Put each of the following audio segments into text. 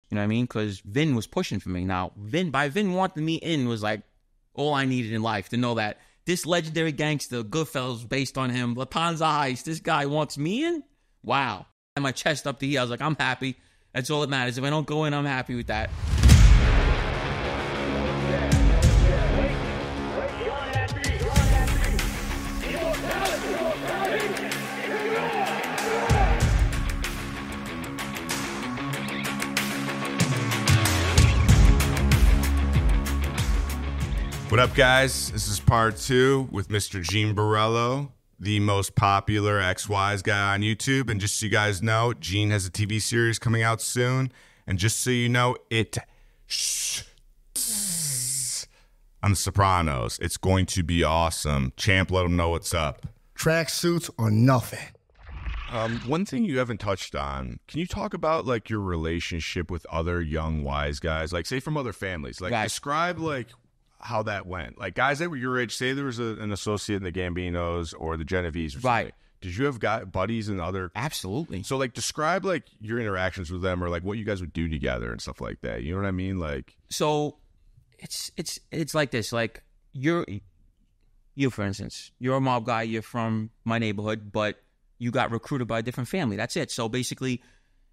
You know what I mean? Because Vin was pushing for me. Now, Vin wanting me in was like all I needed in life to know that this legendary gangster, Goodfellas, based on him, Latanza Heist, this guy wants me in? Wow. And my chest up to here, I was like, I'm happy. That's all that matters. If I don't go in, I'm happy with that. What up, guys? This is part 2 with Mr. Gene Borello, the most popular XYZ guy on YouTube. And just so you guys know, Gene has a TV series coming out soon. And just so you know, on The Sopranos. It's going to be awesome. Champ, let them know what's up. Track suits or nothing. One thing you haven't touched on, can you talk about like your relationship with other young wise guys? Like say from other families. Like describe like how that went. Like guys that were your age, say there was an associate in the Gambinos or the Genovese or something. Right. Did you have buddies and other? Absolutely. So like describe like your interactions with them or like what you guys would do together and stuff like that. You know what I mean? Like so it's like this. Like you for instance, you're a mob guy, you're from my neighborhood, but you got recruited by a different family. That's it. So basically,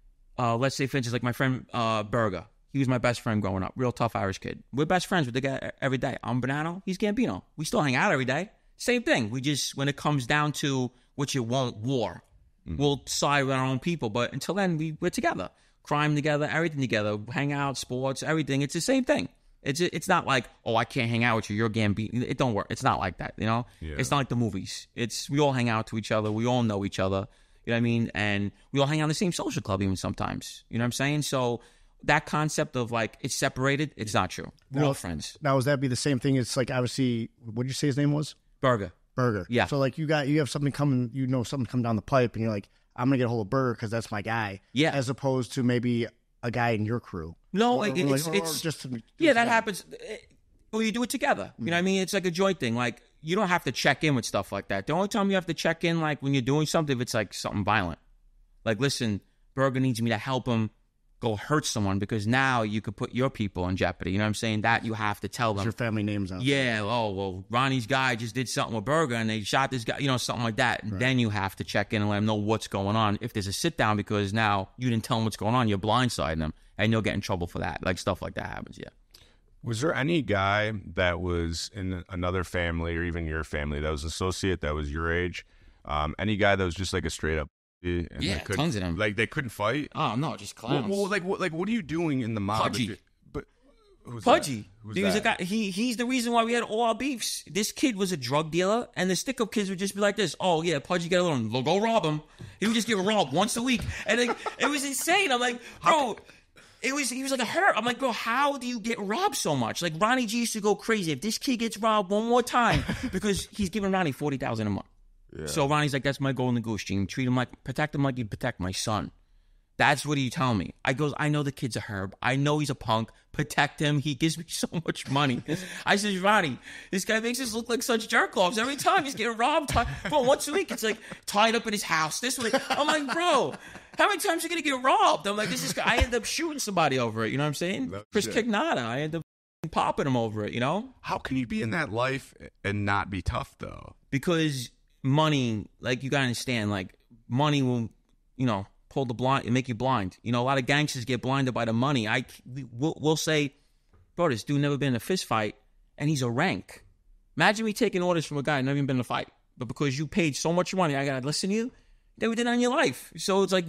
let's say for instance, like my friend Berger. He was my best friend growing up. Real tough Irish kid. We're best friends with the guy every day. I'm Bonanno. He's Gambino. We still hang out every day. Same thing. We just, when it comes down to what you want, war, we'll side with our own people. But until then, we're together. Crime together, everything together. Hang out, sports, everything. It's the same thing. It's not like, oh, I can't hang out with you. You're Gambino. It don't work. It's not like that, you know? Yeah. It's not like the movies. We all hang out to each other. We all know each other. You know what I mean? And we all hang out in the same social club even sometimes. You know what I'm saying? So that concept of like it's separated, it's not true. We're all friends. Now, would that be the same thing? It's like obviously, what did you say his name was? Berger. Yeah. So like you have something coming, something come down the pipe, and you're like, I'm gonna get a hold of Berger because that's my guy. Yeah. As opposed to maybe a guy in your crew. No, it's just that happens. Well, you do it together. You know what I mean? It's like a joint thing. Like you don't have to check in with stuff like that. The only time you have to check in, like when you're doing something, if it's like something violent. Like, listen, Berger needs me to help him go hurt someone because now you could put your people in jeopardy. You know what I'm saying? That you have to tell them. Your family names out. Yeah. Oh, well, Ronnie's guy just did something with Berger and they shot this guy, something like that. And then you have to check in and let them know what's going on. If there's a sit down because now you didn't tell them what's going on, you're blindsiding them and you'll get in trouble for that. Like stuff like that happens. Yeah. Was there any guy that was in another family or even your family that was an associate that was your age? Any guy that was just like a straight up yeah, tons of them. Like they couldn't fight. Oh no, just clowns. Well, what are you doing in the mob? Pudgy. But who's Pudgy. That? He was a guy. He's the reason why we had all our beefs. This kid was a drug dealer, and the stick-up kids would just be like this. Oh yeah, Pudgy got a little. Go rob him. He would just get robbed once a week, and it was insane. I'm like, bro. He was like a hurt. I'm like, bro, how do you get robbed so much? Like Ronnie G used to go crazy if this kid gets robbed one more time because he's giving Ronnie $40,000 a month. Yeah. So Ronnie's like, that's my golden goose, Gene. Protect him like you protect my son. That's what he tell me. I goes, I know the kid's a herb. I know he's a punk. Protect him. He gives me so much money. I says, Ronnie, this guy makes us look like such jerk-offs. Every time he's getting robbed. Bro, once a week, it's like tied up in his house. This way. I'm like, bro, how many times are you going to get robbed? I'm like, I end up shooting somebody over it. You know what I'm saying? Chris Cagnata. I end up popping him over it, How can you be in that life and not be tough, though? Because money, like you gotta understand, like money will, pull the blind and make you blind. A lot of gangsters get blinded by the money. We'll say, bro, this dude never been in a fist fight, and he's a rank. Imagine me taking orders from a guy who never even been in a fight, but because you paid so much money, I gotta listen to you. They did on your life, so it's like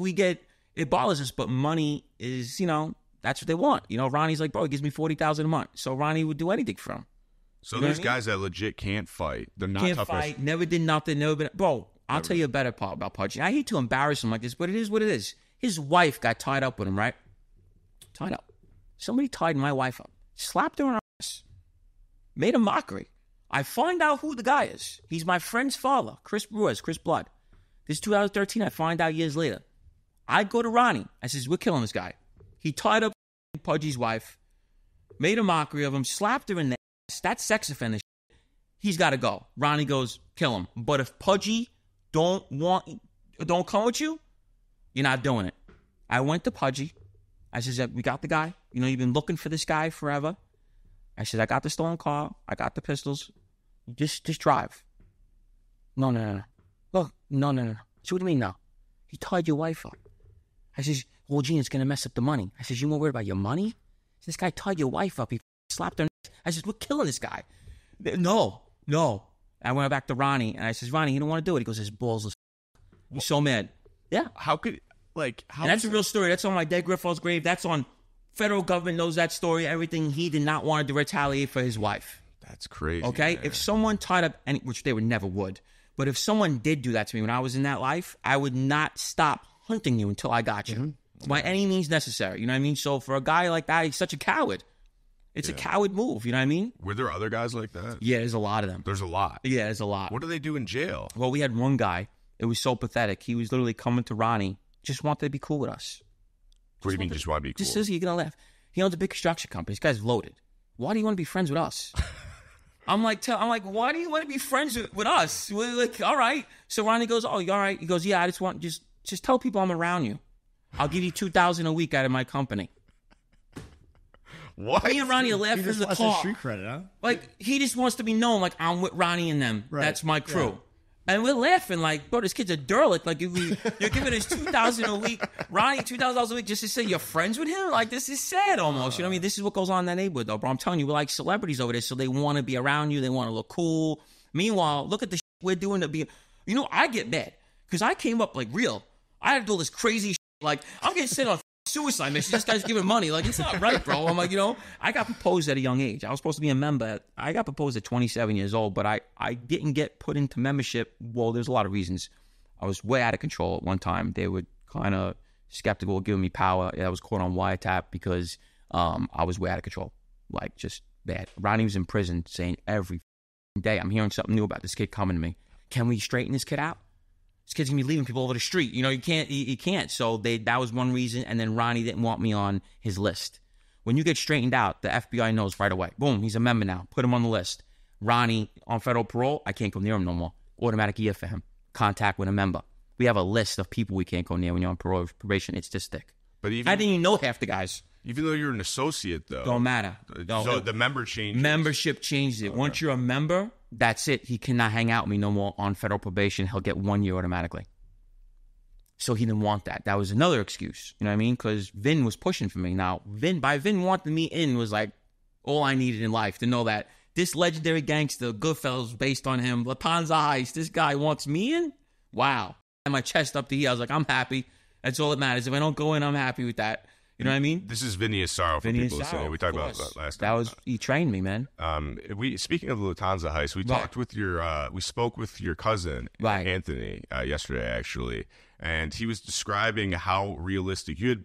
it bothers us. But money is, that's what they want. Ronnie's like, bro, he gives me $40,000 a month, so Ronnie would do anything for him. So there's guys that legit can't fight. They're not can't fight. Never did nothing. Never been. Bro, I'll tell you a better part about Pudgy. I hate to embarrass him like this, but it is what it is. His wife got tied up with him, right? Tied up. Somebody tied my wife up, slapped her on her ass, made a mockery. I find out who the guy is. He's my friend's father, Chris Brewers, Chris Blood. This is 2013. I find out years later. I go to Ronnie. I says, we're killing this guy. He tied up Pudgy's wife, made a mockery of him, slapped her in the ass. That's sex offender shit. He's got to go. Ronnie goes, kill him. But if Pudgy don't come with you, you're not doing it. I went to Pudgy, I said, we got the guy. You know, you've been looking for this guy forever. I said, I got the stolen car. I got the pistols. Just drive. No. Look, no. So what do you mean no? He tied your wife up. I says, well, Gene, it's going to mess up the money. I says, you more worried about your money? This guy tied your wife up. He slapped her. I says, we're killing this guy. No. I went back to Ronnie, and I says, Ronnie, he don't want to do it. He goes, his balls are He's so mad. Yeah. How could, like, how? And that's a real story. That's on my dead Griffith's grave. That's on federal government knows that story, everything. He did not want to retaliate for his wife. That's crazy. Okay? Man. If someone tied up, which they would never would, but if someone did do that to me when I was in that life, I would not stop hunting you until I got you. By any means necessary. You know what I mean? So for a guy like that, he's such a coward. It's a coward move. You know what I mean? Were there other guys like that? Yeah, there's a lot of them. There's a lot. Yeah, there's a lot. What do they do in jail? Well, we had one guy. It was so pathetic. He was literally coming to Ronnie, just wanted to be cool with us. What do you mean, just want to be cool? Just says you're going to laugh. He owns a big construction company. This guy's loaded. Why do you want to be friends with us? I'm like, why do you want to be friends with us? We're like, all right. So Ronnie goes, oh, you all right? He goes, yeah, I just want, just tell people I'm around you. I'll give you $2,000 a week out of my company. What? Me and Ronnie are laughing in the car. Street credit, huh? Like, he just wants to be known, like, I'm with Ronnie and them. Right. That's my crew. Yeah. And we're laughing like, bro, this kid's a derelict. Like, if you're giving us $2,000 a week, Ronnie, $2,000 a week just to say you're friends with him? Like, this is sad almost. You know what I mean? This is what goes on in that neighborhood, though, bro. I'm telling you, we're like celebrities over there, so they want to be around you. They want to look cool. Meanwhile, look at the shit we're doing to be... You know, I get mad because I came up, like, real. I had to do all this crazy shit. Like, I'm getting sent on suicide mission. This guy's giving money. Like, it's not right, bro. I'm like, you know, I got proposed at a young age. I was supposed to be a member. I got proposed at 27 years old, but I didn't get put into membership. Well, there's a lot of reasons. I was way out of control at one time. They were kind of skeptical of giving me power. I was caught on wiretap because I was way out of control. Like, just bad. Ronnie was in prison saying every day, I'm hearing something new about this kid coming to me. Can we straighten this kid out? This kid's gonna be leaving people over the street. You know, you can't. So that was one reason. And then Ronnie didn't want me on his list. When you get straightened out, the FBI knows right away. Boom, he's a member now. Put him on the list. Ronnie on federal parole, I can't go near him no more. Automatic year for him. Contact with a member. We have a list of people we can't go near when you're on parole or probation. It's this thick. But I didn't even know half the guys. Even though you're an associate, though. Don't matter. So the member changes. Membership changes it. Okay. Once you're a member, that's it. He cannot hang out with me no more on federal probation. He'll get 1 year automatically. So he didn't want that. That was another excuse. You know what I mean? Because Vin was pushing for me. Now, Vin wanting me in was like all I needed in life to know that this legendary gangster, Goodfellas, based on him, Latanza Heist, this guy wants me in? Wow. And my chest up to here. I was like, I'm happy. That's all that matters. If I don't go in, I'm happy with that. You know what I mean? This is Vinny Asaro for people to say. We talked about that last time. He trained me, man. Speaking of the Lufthansa heist, we talked with we spoke with your cousin, Anthony, yesterday actually, and he was describing how realistic you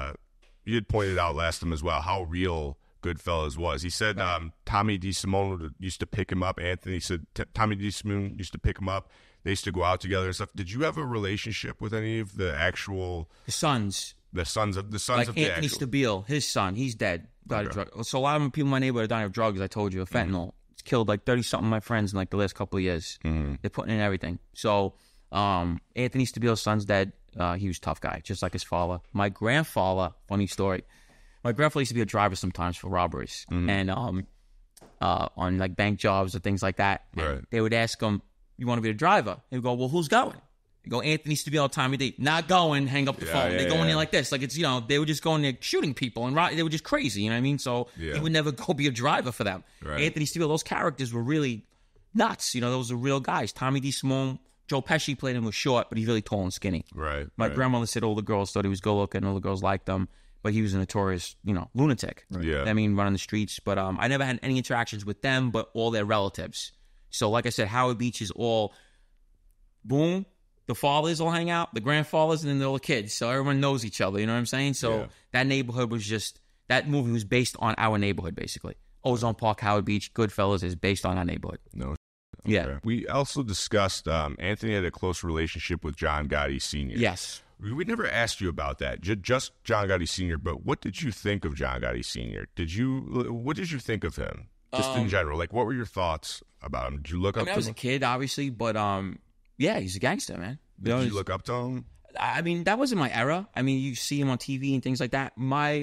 had pointed out last time as well how real Goodfellas was. He said Tommy DeSimone used to pick him up. Anthony said Tommy DeSimone used to pick him up. They used to go out together and stuff. Did you have a relationship with any of the actual sons? The sons of the Anthony Stabile, his son, he's dead. Got a drug. So a lot of people in my neighborhood are dying of drugs. I told you, of fentanyl. It's killed like 30-something of my friends in like the last couple of years. They're putting in everything. So Anthony Stabile's son's dead. He was a tough guy, just like his father. My grandfather, funny story. My grandfather used to be a driver sometimes for robberies and on like bank jobs or things like that. Right. They would ask him, "You want to be a driver?" He would go, "Well, who's going?" Go, Anthony Stabile, Tommy D. Not going, hang up the phone. They go in there like this. Like, it's, you know, they were just going there shooting people, and they were just crazy, you know what I mean? So he would never go be a driver for them. Right. Anthony Stabile, those characters were really nuts. You know, those were real guys. Tommy DeSimone, Joe Pesci played him, was short, but he's really tall and skinny. Right. My grandmother said all the girls thought he was good-looking, all the girls liked him, but he was a notorious, you know, lunatic. Right. Yeah. I mean, running the streets. But I never had any interactions with them, but all their relatives. So, like I said, Howard Beach is all, boom, the fathers will hang out, the grandfathers, and then the little kids. So everyone knows each other, you know what I'm saying? So that neighborhood was just, that movie was based on our neighborhood, basically. Ozone Park, Howard Beach, Goodfellas is based on our neighborhood. No. Okay. Yeah. We also discussed Anthony had a close relationship with John Gotti Sr. Yes. We never asked you about that, just John Gotti Sr., but what did you think of John Gotti Sr.? What did you think of him? Just in general. Like, what were your thoughts about him? Did you look up to him? I was a kid, obviously, but yeah, he's a gangster, man. Did you look up to him? I mean, that wasn't my era. I mean, you see him on TV and things like that.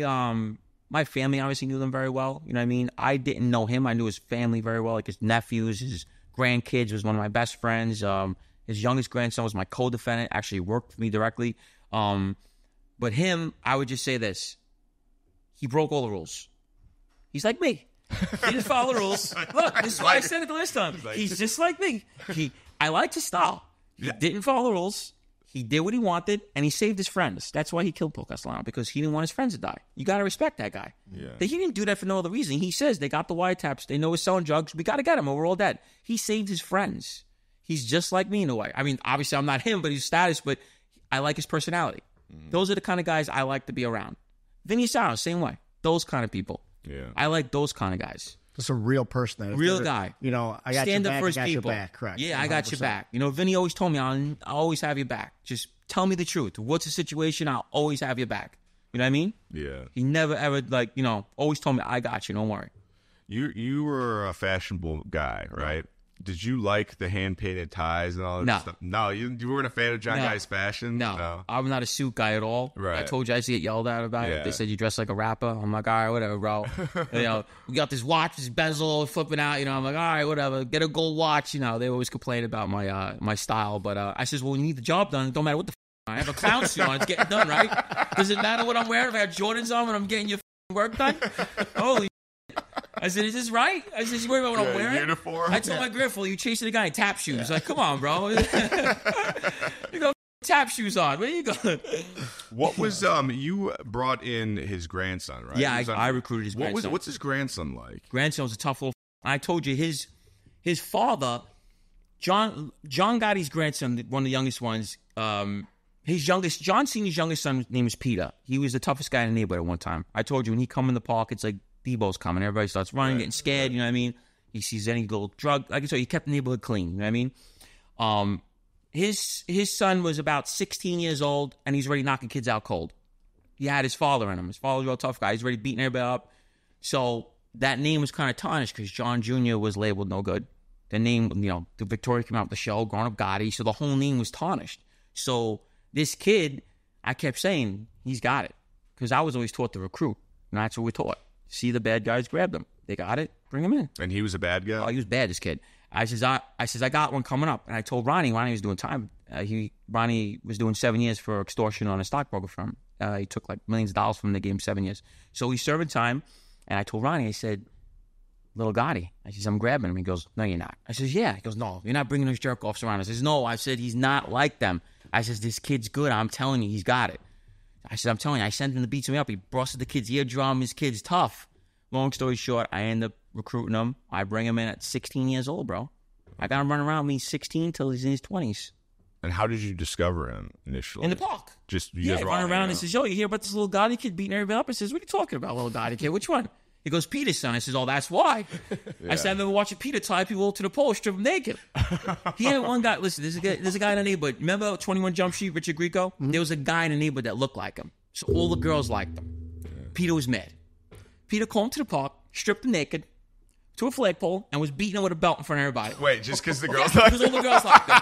My family obviously knew them very well. You know what I mean? I didn't know him. I knew his family very well, like his nephews, his grandkids was one of my best friends. His youngest grandson was my co-defendant, actually worked with me directly. But him, I would just say this. He broke all the rules. He's like me. He didn't follow the rules. Look, this is why I said it the last time. He's just like me. I liked his style. He didn't follow the rules. He did what he wanted, and he saved his friends. That's why he killed Paul Castellano, because he didn't want his friends to die. You got to respect that guy. Yeah. He didn't do that for no other reason. He says they got the wiretaps. They know he's selling drugs. We got to get him, or we're all dead. He saved his friends. He's just like me in a way. I mean, obviously, I'm not him, but he's status, but I like his personality. Those are the kind of guys I like to be around. Vinny Sarno, same way. Those kind of people. Yeah. I like those kind of guys. Just a real person. Real guy. You know, I got Stand your up back, for his I got people. your back. Correct. Yeah, 100%. I got your back. You know, Vinny always told me, I'll always have your back. Just tell me the truth. What's the situation? I'll always have your back. You know what I mean? Yeah. He never ever, like, you know, always told me, I got you. Don't worry. You were a fashionable guy, right? Did you like the hand-painted ties and all that stuff? No, you weren't a fan of John Guy's fashion? No, I'm not a suit guy at all. Right. I told you I used to get yelled at about it. They said you dress like a rapper. I'm like, all right, whatever, bro. You know, we got this watch, this bezel flipping out. You know, I'm like, all right, whatever. Get a gold watch. You know, they always complain about my style. But I says, well, when you need the job done, it don't matter what the I have a clown suit on. It's getting done, right? Does it matter what I'm wearing? If I have Jordans on when I'm getting your work done? Holy I said, is this right? I said, you worry about what I'm wearing? Uniform? I told my grandfather, you chasing a guy in tap shoes. Like, come on, bro. You got tap shoes on. Where you going? What was, you brought in his grandson, right? Yeah, I recruited his grandson. What's his grandson like? Grandson was a tough little I told you, his father, John Gotti's grandson, one of the youngest ones, John Senior's youngest son name is Peter. He was the toughest guy in the neighborhood at one time. I told you, when he come in the park, it's like Debo's coming. Everybody starts running, getting scared, you know what I mean? He sees any little drug. Like I said, he kept the neighborhood clean, you know what I mean? His son was about 16 years old, and he's already knocking kids out cold. He had his father in him. His father's a real tough guy. He's already beating everybody up. So that name was kind of tarnished because John Jr. was labeled no good. The name, you know, the Victoria came out with the show, Growing Up Gotti, so the whole name was tarnished. So this kid, I kept saying, he's got it. Because I was always taught to recruit, and that's what we're taught. See the bad guys, grab them. They got it, bring them in. And he was a bad guy? Oh, he was bad, this kid. I says, I got one coming up. And I told Ronnie was doing time. Ronnie was doing 7 years for extortion on a stockbroker firm. He took like millions of dollars from him. They gave him 7 years. So he's serving time. And I told Ronnie, I said, little Gotti. I says, I'm grabbing him. He goes, no, you're not. I says, yeah. He goes, no, you're not bringing those jerk-offs around. I says, no. I said, he's not like them. I says, this kid's good. I'm telling you, he's got it. I said, I'm telling you, I sent him to beat me up. He busted the kid's eardrum. His kid's tough. Long story short, I end up recruiting him. I bring him in at 16 years old, bro. I got him running around me 16 till he's in his 20s. And how did you discover him initially? In the park. Just you guys running around and says, yo, you hear about this little Gotti kid beating everybody up? I says, what are you talking about, little Gotti kid? Which one? He goes, Peter's son. I says, oh, that's why. I said, I remember watching Peter tie people to the pole, strip them naked. He had one guy. Listen, there's a guy in the neighborhood. Remember 21 Jump Street, Richard Grieco? Mm-hmm. There was a guy in the neighborhood that looked like him. So all the girls liked him. Yeah. Peter was mad. Peter called him to the park, stripped him naked to a flagpole, and was beating him with a belt in front of everybody. Wait, just because the girls liked him? Because all the girls liked him.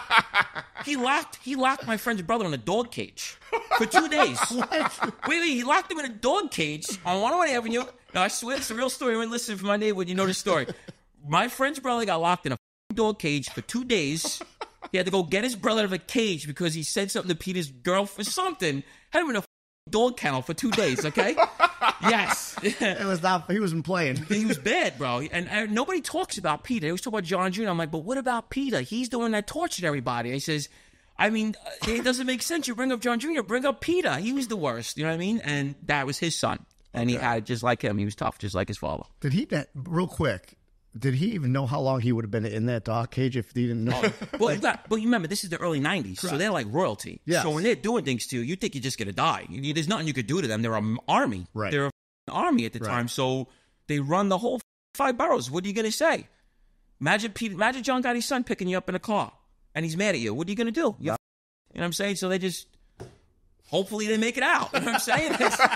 He locked my friend's brother in a dog cage for 2 days. Wait, he locked him in a dog cage on 101 Avenue. No, I swear it's a real story. When listen from my neighborhood, you know the story. My friend's brother got locked in a dog cage for 2 days. He had to go get his brother out of a cage because he said something to Peter's girl for something. Had him in a dog kennel for 2 days, okay? Yes. It was not, he wasn't playing. He was bad, bro. And nobody talks about Peter. They always talk about John Jr. I'm like, but what about Peter? He's the one that tortured everybody. He says, I mean, it doesn't make sense. You bring up John Jr., bring up Peter. He was the worst, you know what I mean? And that was his son. And he had, just like him, he was tough, just like his father. Did he, real quick, did he even know how long he would have been in that dog cage if he didn't know? But you remember, this is the early 90s, so they're like royalty. Yes. So when they're doing things to you, you think you're just going to die. There's nothing you could do to them. They're an army. Right. They're an army at the time, so they run the whole 5 boroughs. What are you going to say? Imagine John Gotti's son picking you up in a car, and he's mad at you. What are you going to do? You know what I'm saying? So they just, hopefully they make it out. You know what I'm saying?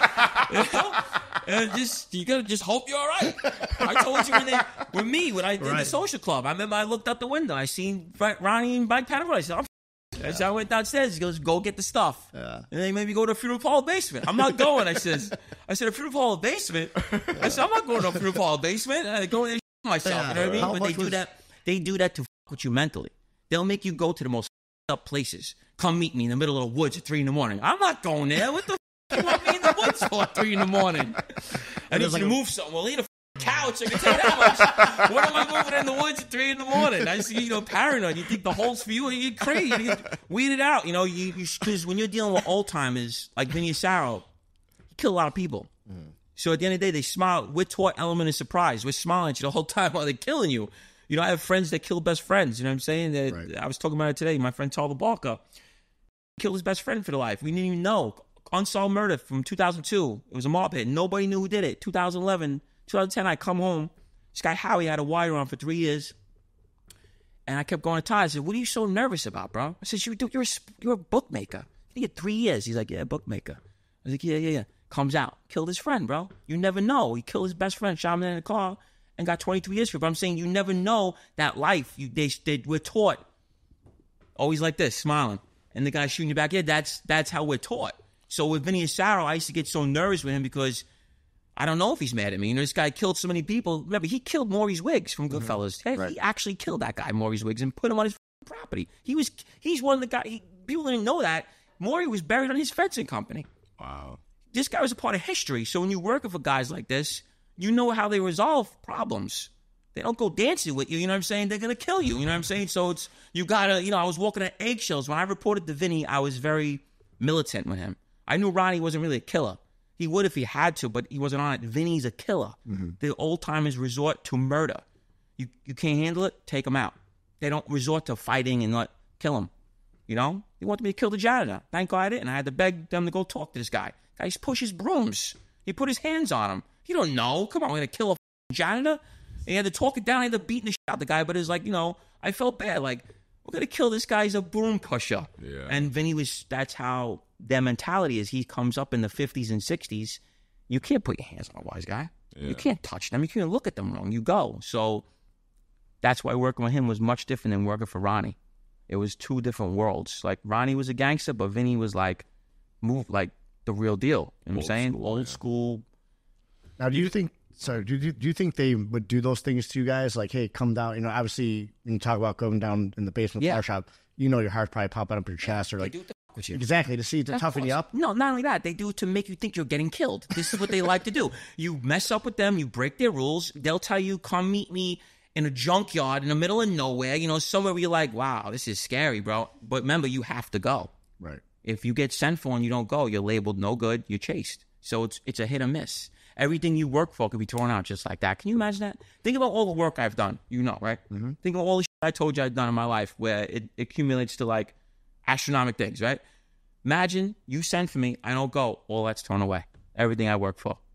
You gotta just hope you're all right. I told you when I did the social club. I remember I looked out the window. I seen Ronnie and Mike Panavera. I said, So I went downstairs. He goes, go get the stuff. Yeah. And they made me go to a funeral parlor basement. I'm not going. I said, a funeral parlor basement? I said, I'm not going to a funeral parlor basement. I go there myself. You know what I mean? But they do that to fuck with you mentally. They'll make you go to the most up places. Come meet me in the middle of the woods at 3 a.m. I'm not going there. What the fuck you want me in the woods for at 3 a.m? I need you to move something. Well, leave a couch. I can tell you that much. What am I moving in the woods at 3 a.m? I see, paranoid. You think the hole's for you? You're crazy. You weed it out. Because when you're dealing with old timers like Vinny Asaro, he killed a lot of people. Mm. So at the end of the day, they smile. We're taught element of surprise. We're smiling at you the whole time while they're killing you. I have friends that kill best friends. You know what I'm saying? Right. I was talking about it today. My friend Talbot Barker killed his best friend for the life. We didn't even know. Unsolved murder from 2002. It was a mob hit. Nobody knew who did it. 2011, 2010, I come home. This guy Howie had a wire on for 3 years. And I kept going to Todd. I said, what are you so nervous about, bro? I said, you're a bookmaker. You get 3 years. He's like, yeah, bookmaker. I was like, yeah. Comes out. Killed his friend, bro. You never know. He killed his best friend, shot him in the car, and got 22 years for it. But I'm saying you never know that life. We're taught. Always like this, smiling. And the guy shooting you back here, that's how we're taught. So with Vinny Asaro, I used to get so nervous with him because I don't know if he's mad at me. This guy killed so many people. Remember, he killed Maurice Wiggs from Goodfellas. Mm-hmm. Right. He actually killed that guy, Maurice Wiggs, and put him on his property. He's one of the guys. People didn't know that. Maury was buried on his fencing company. Wow. This guy was a part of history. So when you're working for guys like this, you know how they resolve problems. They don't go dancing with you, you know what I'm saying? They're going to kill you, you know what I'm saying? So you got to, I was walking on eggshells. When I reported to Vinny, I was very militant with him. I knew Ronnie wasn't really a killer. He would if he had to, but he wasn't on it. Vinny's a killer. Mm-hmm. The old-timers resort to murder. You can't handle it, take him out. They don't resort to fighting and not kill him, They wanted me to kill the janitor. Thank God I didn't. I had to beg them to go talk to this guy. Guy pushes brooms. He put his hands on him. You don't know. Come on, we're going to kill a janitor? And he had to talk it down. He had to beat the shit out the guy. But it was like, I felt bad. Like, we're going to kill this guy. He's a broom pusher. Yeah. And Vinny that's how their mentality is. He comes up in the 50s and 60s. You can't put your hands on a wise guy. Yeah. You can't touch them. You can't look at them wrong. You go. So that's why working with him was much different than working for Ronnie. It was two different worlds. Like, Ronnie was a gangster, but Vinny was like the real deal. You know what I'm saying? Old school. Now, do you think they would do those things to you guys? Like, hey, come down. Obviously, when you talk about going down in the basement of the car shop, your heart's probably popping up your chest, or like, they do it to fuck with you. Exactly, to toughen you up. No, not only that, they do it to make you think you're getting killed. This is what they like to do. You mess up with them, you break their rules. They'll tell you, come meet me in a junkyard in the middle of nowhere. Somewhere where you're like, wow, this is scary, bro. But remember, you have to go. Right. If you get sent for and you don't go, you're labeled no good, you're chased. So it's a hit or miss. Everything you work for could be torn out just like that. Can you imagine that? Think about all the work I've done, right? Mm-hmm. Think of all the shit I told you I've done in my life where it accumulates to like astronomical things, right? Imagine you send for me, I don't go, all that's torn away. Everything I work for.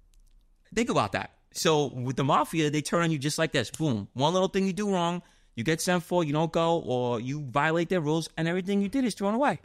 Think about that. So with the mafia, they turn on you just like this. Boom. One little thing you do wrong, you get sent for, you don't go, or you violate their rules, and everything you did is thrown away.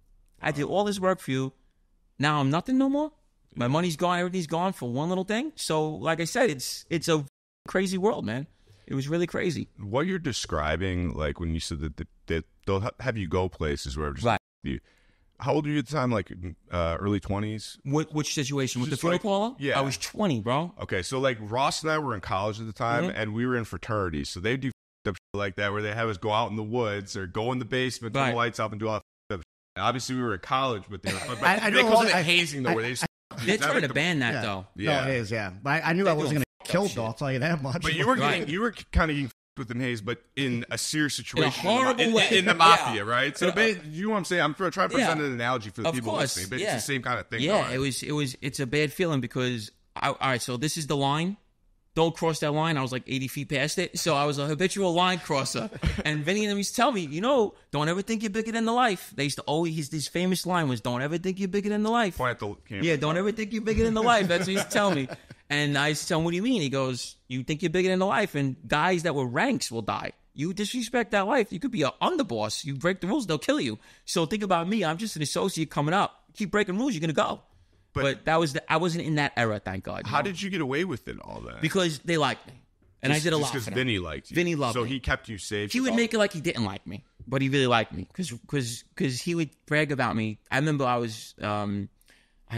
I did all this work for you. Now I'm nothing no more. My money's gone. Everything's gone for one little thing. So, like I said, it's a crazy world, man. It was really crazy. What you're describing, like when you said that they'll have you go places where just right. You. How old were you at the time? Like early 20s? Which situation? With the funeral parlor? Yeah. I was 20, bro. Okay, so like Ross and I were in college at the time, and we were in fraternities. So they do up shit like that where they have us go out in the woods or go in the basement, turn the lights off, and do all that. Obviously, we were in college, but they called it hazing, though, where they're trying to ban that, though. Yeah. No, it is, yeah. But I knew I wasn't going to get killed, though. I'll tell you that much. But you were kind of getting with them haze, but in a serious situation. In a horrible way. In the mafia, right? So, you know what I'm saying? I'm trying to present an analogy for the people listening, but it's the same kind of thing. Yeah, it's a bad feeling because, all right, so this is the line. Don't cross that line. I was like 80 feet past it. So I was a habitual line crosser. And Vinny and them used to tell me, don't ever think you're bigger than the life. They used to always, his famous line was, don't ever think you're bigger than the life. Point at the camera. Yeah, don't ever think you're bigger than the life. That's what he used to tell me. And I used to tell him, what do you mean? He goes, you think you're bigger than the life, and guys that were ranks will die. You disrespect that life, you could be an underboss. You break the rules, they'll kill you. So think about me. I'm just an associate coming up. Keep breaking rules, you're going to go. But that was I wasn't in that era, thank God. How did you get away with it all that? Because they liked me. And I did a lot for them. Because Vinny liked you. Vinny loved me. So he kept you safe. He would make it like he didn't like me. but he really liked me because he would brag about me. I remember I was I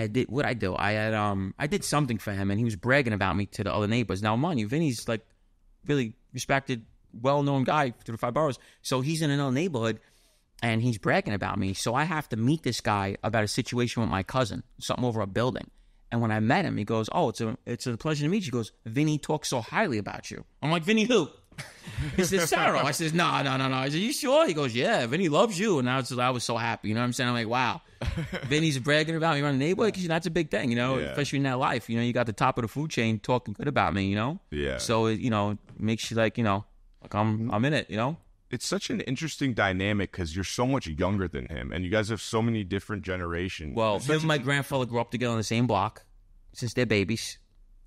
did something for him, and he was bragging about me to the other neighbors. Now, mind you, Vinny's like really respected, well-known guy through the 5 boroughs. So he's in another neighborhood, and he's bragging about me. So I have to meet this guy about a situation with my cousin, something over a building. And when I met him, he goes, "Oh, it's a pleasure to meet you." He goes, "Vinny talks so highly about you." I'm like, "Vinny who?" He says, "Sarah." I says, No. I said, "You sure?" He goes, "Yeah, Vinny loves you." And I was so happy. You know what I'm saying? I'm like, wow. Vinny's bragging about me around the neighborhood, because that's a big thing, especially in that life. You got the top of the food chain talking good about me, Yeah. So, it makes you like I'm in it, It's such an interesting dynamic because you're so much younger than him, and you guys have so many different generations. Well, him and my grandfather grew up together on the same block since they're babies.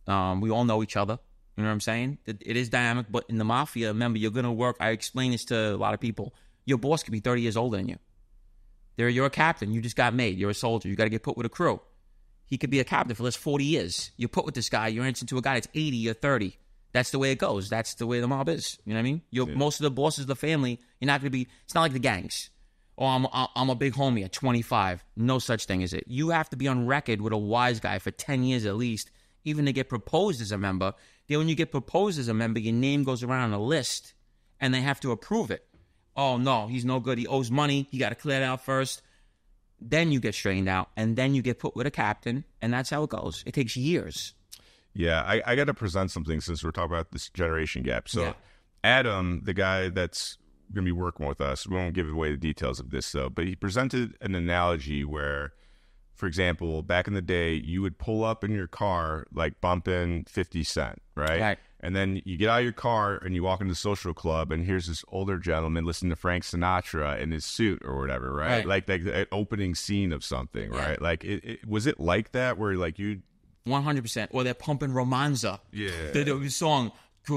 We all know each other. You know what I'm saying? It is dynamic, but in the mafia, remember, you're going to work. I explain this to a lot of people. Your boss could be 30 years older than you. You're a captain. You just got made. You're a soldier. You got to get put with a crew. He could be a captain for the last 40 years. You're put with this guy. You're answering to a guy that's 80 or 30. That's the way it goes. That's the way the mob is. You know what I mean? Most of the bosses of the family, you're not going to be, it's not like the gangs. Oh, I'm a big homie at 25. No such thing as it. You have to be on record with a wise guy for 10 years at least, even to get proposed as a member. Then when you get proposed as a member, your name goes around on a list, and they have to approve it. Oh, no, he's no good. He owes money. You got to clear it out first. Then you get straightened out, and then you get put with a captain, and that's how it goes. It takes years. Yeah, I got to present something since we're talking about this generation gap. So Adam, the guy that's going to be working with us, we won't give away the details of this, though, but he presented an analogy where, for example, back in the day, you would pull up in your car, like bumping 50 Cent, right? And then you get out of your car and you walk into the social club, and here's this older gentleman listening to Frank Sinatra in his suit or whatever, right? Like an opening scene of something, right? Like, was it like that where like you... 100%. Or they're pumping Romanza. Yeah. The song.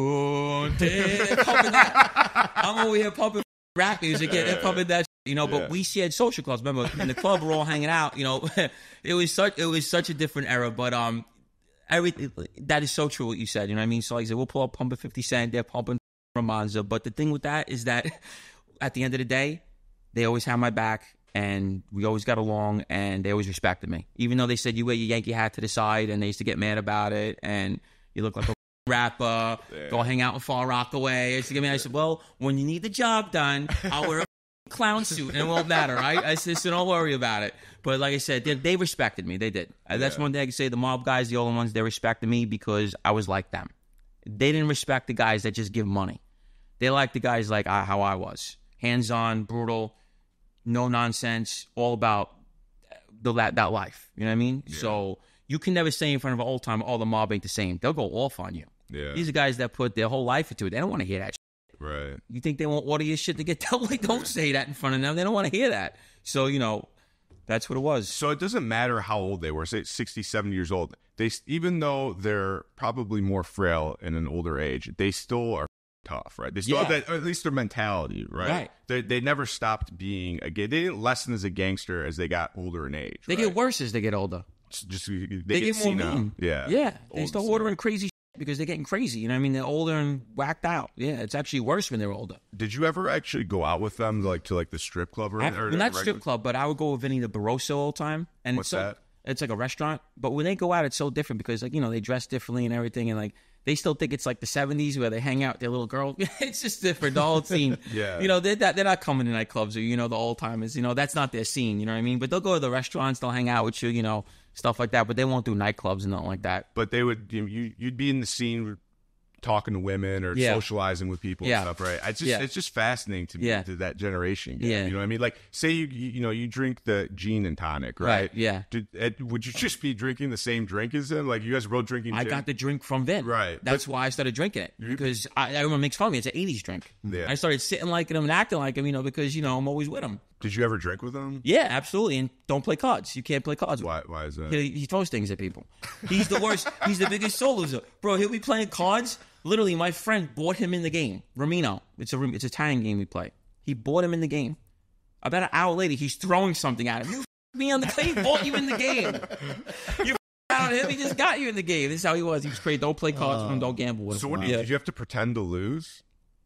They're pumping that. I'm over here pumping rap music. Yeah, they're pumping that. But we shared social clubs. Remember, in the club, we're all hanging out. It was such a different era. But everything that is so true what you said. You know what I mean? So like I said, we'll pull up pumping 50 Cent. They're pumping Romanza. But the thing with that is that at the end of the day, they always had my back. And we always got along, and they always respected me. Even though they said, you wear your Yankee hat to the side, and they used to get mad about it, and you look like a rapper, go hang out with Far Rockaway. I used to get mad. I said, well, when you need the job done, I'll wear a clown suit, and it won't matter, right? I said, so don't worry about it. But like I said, they respected me. They did. That's one thing I can say. The mob guys, the older ones, they respected me because I was like them. They didn't respect the guys that just give money. They liked the guys like how I was. Hands-on, brutal, no nonsense, all about that life. You know what I mean? Yeah. So you can never say in front of an old timer, "Oh, the mob ain't the same." They'll go off on you. Yeah. These are guys that put their whole life into it. They don't want to hear that shit. Right. You think they won't order your shit to get dealt? Like, don't say that in front of them. They don't want to hear that. So, that's what it was. So it doesn't matter how old they were, say 60, 70 years old. Even though they're probably more frail in an older age, they still are tough, right? They still have that, or at least their mentality, right? They never stopped being a gang. They didn't lessen as a gangster as they got older in age. They get worse as they get older. They get more mean. Yeah. They start ordering crazy shit because they're getting crazy. You know what I mean? They're older and whacked out. Yeah, it's actually worse when they're older. Did you ever actually go out with them to the strip club? Not strip club, but I would go with Vinny to Barroso all the time. And what's that? It's like a restaurant. But when they go out, it's so different because they dress differently and everything, and they still think it's like the 70s where they hang out with their little girl. It's just different, the whole scene. Yeah. They're not coming to nightclubs or, the old timers. That's not their scene, you know what I mean? But they'll go to the restaurants, they'll hang out with you, stuff like that. But they won't do nightclubs and nothing like that. But they would, you'd be in the scene talking to women or socializing with people and stuff, right? It's just fascinating to me, to that generation. You know what I mean? Like, say you drink the gin and tonic, right? Yeah. Would you just be drinking the same drink as them? Like, you guys were both drinking I got the drink from Vin. Right. That's why I started drinking it. Because everyone makes fun of me. It's an 80s drink. Yeah. I started sitting like him and acting like him, because, I'm always with him. Did you ever drink with him? Yeah, absolutely. And don't play cards. You can't play cards. Why is that? He throws things at people. He's the worst. He's the biggest soul loser. Bro, he'll be playing cards. Literally, my friend bought him in the game. Ramino. It's an Italian game we play. He bought him in the game. About an hour later, he's throwing something at him. You me on the play. He bought you in the game. You out on him. He just got you in the game. This is how he was. He was crazy. Don't play cards with him. Don't gamble with him. So did you have to pretend to lose?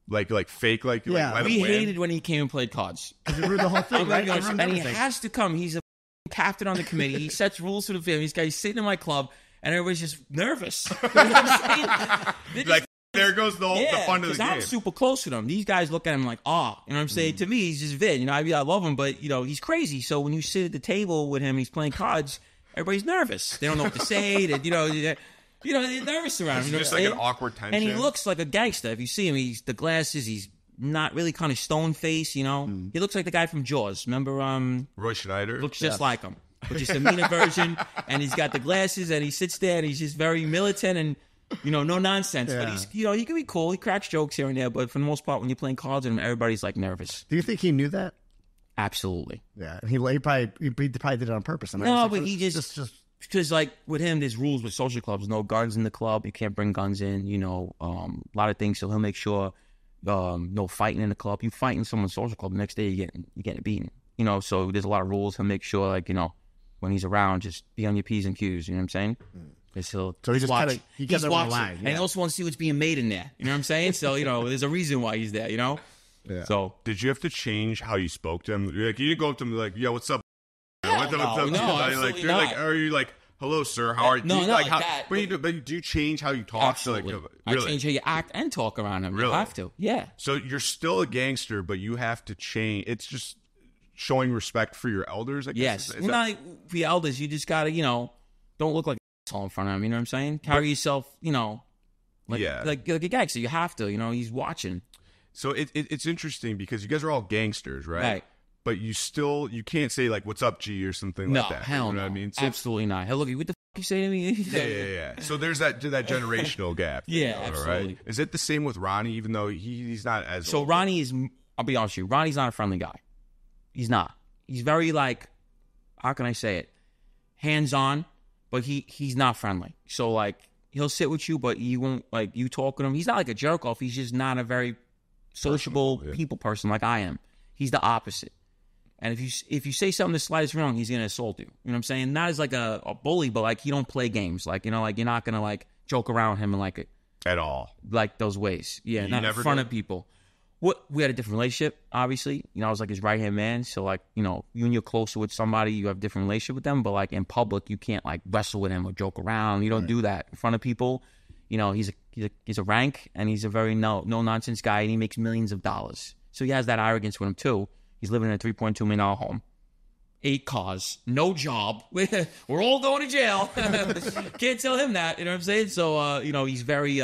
Like fake, Yeah. We hated when he came and played cards. Because it ruined the whole thing, right? And he has to come. He's a captain on the committee. He sets rules for the family. This guy's sitting in my club, and everybody's just nervous. You know what I'm saying? Like, there goes the fun of the game. I'm super close with him. These guys look at him like, oh, you know what I'm saying? To me, he's just Vin. You know, I love him, but, you know, he's crazy. So when you sit at the table with him, he's playing cards, everybody's nervous. They don't know what to say. They're nervous around him. You know just like an awkward tension. And he looks like a gangster. If you see him, he's the glasses, he's not really kind of stone face, you know? He looks like the guy from Jaws. Remember? Roy Schneider? Looks just like him. But just a meaner version. And he's got the glasses, and he sits there, and he's just very militant and, you know, no nonsense. Yeah. But he's, you know, he can be cool. He cracks jokes here and there. But for the most part, when you're playing cards with him, everybody's like nervous. Do you think he knew that? Absolutely. Yeah. He probably did it on purpose. No, but he just because, like, with him, there's rules with social clubs. No guns in the club. You can't bring guns in, you know, a lot of things. So he'll make sure no fighting in the club. You fight in someone's social club, the next day you're getting beaten. You know, so there's a lot of rules. He'll make sure, like, you know, when he's around, just be on your P's and Q's. You know what I'm saying? So he just kind of gets over the line. And he also wants to see what's being made in there. You know what I'm saying? So, you know, there's a reason why he's there, you know? Yeah. So did you have to change how you spoke to him? Like, you didn't go up to him like, yo, what's up? No, absolutely not. Are you like, hello, sir, how are you? No, like, like that. But do you change how you talk? Absolutely. Really? I change how you act and talk around him. Really? You have to. Yeah. So you're still a gangster, but you have to change. It's just showing respect for your elders, I guess. Yes. Not for your elders. You just got to, you know, don't look like an asshole in front of him. You know what I'm saying? Carry yourself, you know, like a gangster. You have to. You know, he's watching. So it's interesting because you guys are all gangsters, right? Right. But you can't say like, what's up, G, or something like that. No, hell no. You know what I mean? So, absolutely not. Hey, look, what the fuck you say to me? Yeah. So there's that generational gap. Yeah, absolutely. Right? Is it the same with Ronnie, even though he's not as So old? Ronnie is, I'll be honest with you, Ronnie's not a friendly guy. He's not. He's very, like, how can I say it? Hands-on, but he's not friendly. So, like, he'll sit with you, but you won't, like, you talk with him. He's not like a jerk-off. He's just not a very sociable people person like I am. He's the opposite. And if you say something the slightest wrong, he's going to assault you. You know what I'm saying? Not as like a bully, but like, you don't play games. Like, you know, like, you're not going to like joke around with him in like at all, like those ways. Yeah, not in front of people. We had a different relationship, obviously. You know, I was like his right-hand man. So, like, you know, when you're closer with somebody, you have a different relationship with them. But, like, in public, you can't, like, wrestle with him or joke around. You don't do that in front of people. You know, he's a rank, and he's a very no-nonsense guy, and he makes millions of dollars. So he has that arrogance with him, too. He's living in a $3.2 million home. 8 cars, no job. We're all going to jail. Can't tell him that. You know what I'm saying? So, you know, he's very...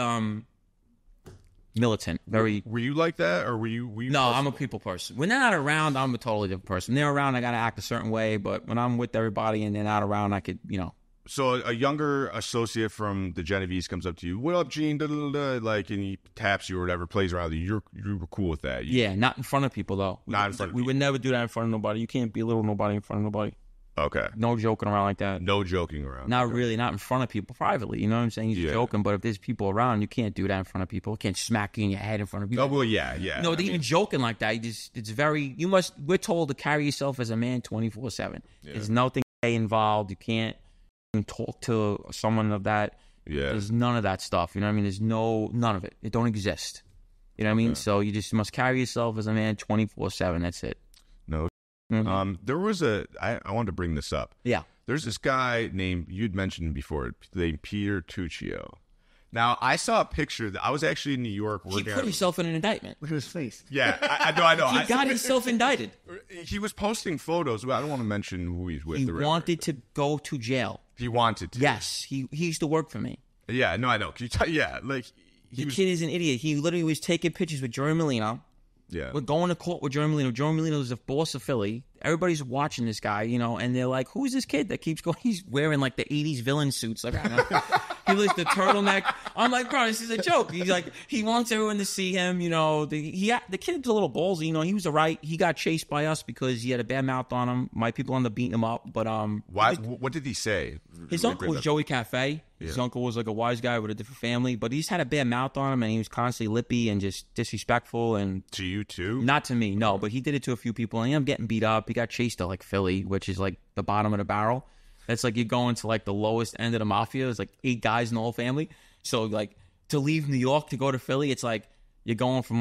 militant, very. Were you like that, or were you? No, I'm a people person. When they're not around, I'm a totally different person. When they're around, I gotta act a certain way. But when I'm with everybody and they're not around, I could, you know. So a younger associate from the Genovese comes up to you, "What up, Gene?" Da, da, da, da, like, and he taps you or whatever, plays around with you. You were cool with that. Yeah, not in front of people though. Not in front of we would never do that in front of nobody. You can't belittle nobody in front of nobody. Okay. No joking around like that. No joking around. Not really, not in front of people privately. You know what I'm saying? You're joking, but if there's people around, you can't do that in front of people. You can't smack you in your head in front of people. Oh, well, yeah. No, even joking like that, it's very, we're told to carry yourself as a man 24/7. There's nothing involved. You can't talk to someone of that. Yeah. There's none of that stuff. You know what I mean? There's none of it. It don't exist. You know what I mean? Yeah. So you just must carry yourself as a man 24/7. That's it. No. There was I wanted to bring this up. Yeah. There's this guy named, you'd mentioned before, named Peter Tuccio. Now, I saw a picture that I was actually in New York. He put himself in an indictment. Look at his face. Yeah, I know. He got himself indicted. He was posting photos. I don't want to mention who he's with. He wanted to go to jail. He wanted to. Yes. He used to work for me. Yeah, no, I know. Can you tell? Yeah, like the kid is an idiot. He literally was taking pictures with Joey Molino. Yeah. We're going to court with Joey Molino. Joey Molino is the boss of Philly. Everybody's watching this guy, you know, and they're like, who's this kid that keeps going? He's wearing like the 80s villain suits. Like, he looks the turtleneck. I'm like, bro, this is a joke. He's like, he wants everyone to see him, you know. The kid's a little ballsy, you know. He was he got chased by us because he had a bad mouth on him. My people ended up beating him up, but why? What did he say? His uncle was Joey Cafe. His uncle was like a wise guy with a different family, but he just had a bad mouth on him, and he was constantly lippy and just disrespectful. And to you too? Not to me, no. But he did it to a few people, and he ended up getting beat up. He got chased to like Philly, which is like the bottom of the barrel. That's like you're going to like the lowest end of the mafia. It's like 8 guys in the whole family. So like to leave New York to go to Philly, it's like you're going from like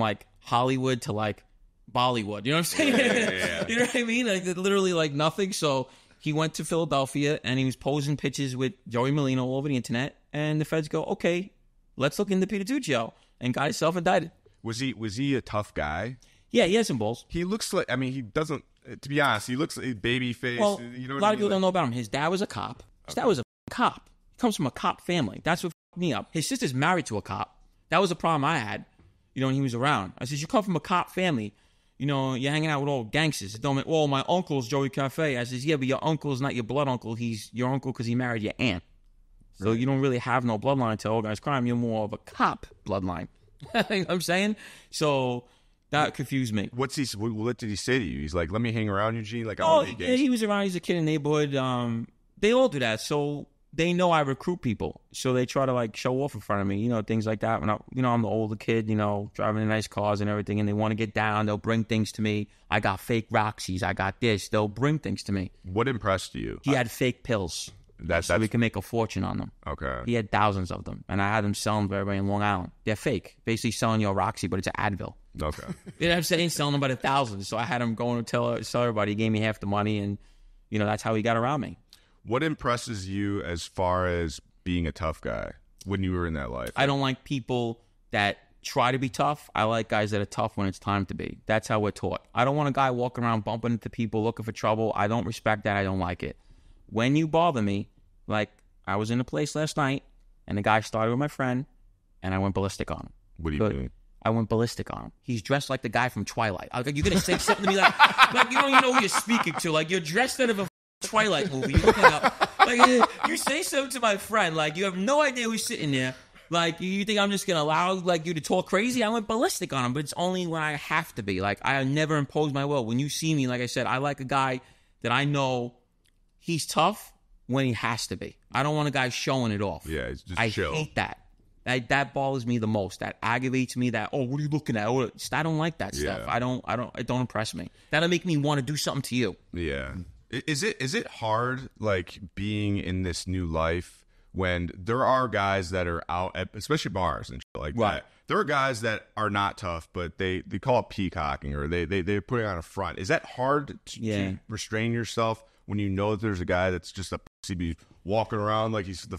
Hollywood to like Bollywood. You know what I'm saying? Yeah. You know what I mean? Like literally like nothing. So he went to Philadelphia and he was posing pictures with Joey Molino all over the internet. And the feds go, okay, let's look into Peter Tuccio. And got himself indicted. Was he a tough guy? Yeah, he has some balls. He looks like, I mean, he doesn't, to be honest, he looks like baby face. Well, you know a what lot I of people mean? don't know about him. His dad was a cop. His dad was a cop. He comes from a cop family. That's what fucked me up. His sister's married to a cop. That was a problem I had, when he was around. I said, you come from a cop family. You're hanging out with all gangsters. Don't mean, well, my uncle's Joey Cafe. I says, yeah, but your uncle's not your blood uncle. He's your uncle because he married your aunt. So you don't really have no bloodline to organized crime. You're more of a cop bloodline. You know what I'm saying? So that confused me. What did he say to you? He's like, let me hang around, Eugene. Like, yeah, he was around. He's a kid in the neighborhood. They all do that. So they know I recruit people. So they try to like show off in front of me, things like that. When I'm the older kid, driving the nice cars and everything, and they want to get down. They'll bring things to me. I got fake Roxys. I got this. They'll bring things to me. What impressed you? He had fake pills. So we can make a fortune on them. Okay. He had thousands of them, and I had them selling to everybody in Long Island. They're fake. Basically selling you a Roxy, but it's an Advil. Okay. You know what I'm saying? Selling them by the thousands. So I had him going to tell everybody. He gave me half the money, and, that's how he got around me. What impresses you as far as being a tough guy when you were in that life? I don't like people that try to be tough. I like guys that are tough when it's time to be. That's how we're taught. I don't want a guy walking around bumping into people, looking for trouble. I don't respect that. I don't like it. When you bother me, like I was in a place last night, and the guy started with my friend, and I went ballistic on him. What do you mean? I went ballistic on him. He's dressed like the guy from Twilight. I was like, you're going to say something to me like you don't even know who you're speaking to. Like, you're dressed out of a Twilight movie. You're looking up. Like, you say something to my friend. Like, you have no idea who's sitting there. Like, you think I'm just going to allow, like, you to talk crazy? I went ballistic on him, but it's only when I have to be. Like, I never impose my will. When you see me, like I said, I like a guy that I know he's tough when he has to be. I don't want a guy showing it off. Yeah, it's just I chill. hate that. That bothers me the most. That aggravates me. That, what are you looking at? I don't like that stuff. It don't impress me. That'll make me want to do something to you. Yeah. Is it hard, like, being in this new life when there are guys that are out at, especially bars and shit like that. There are guys that are not tough, but they call it peacocking, or they're putting on a front. Is that hard to restrain yourself when you know that there's a guy that's just a pussy, be walking around like he's the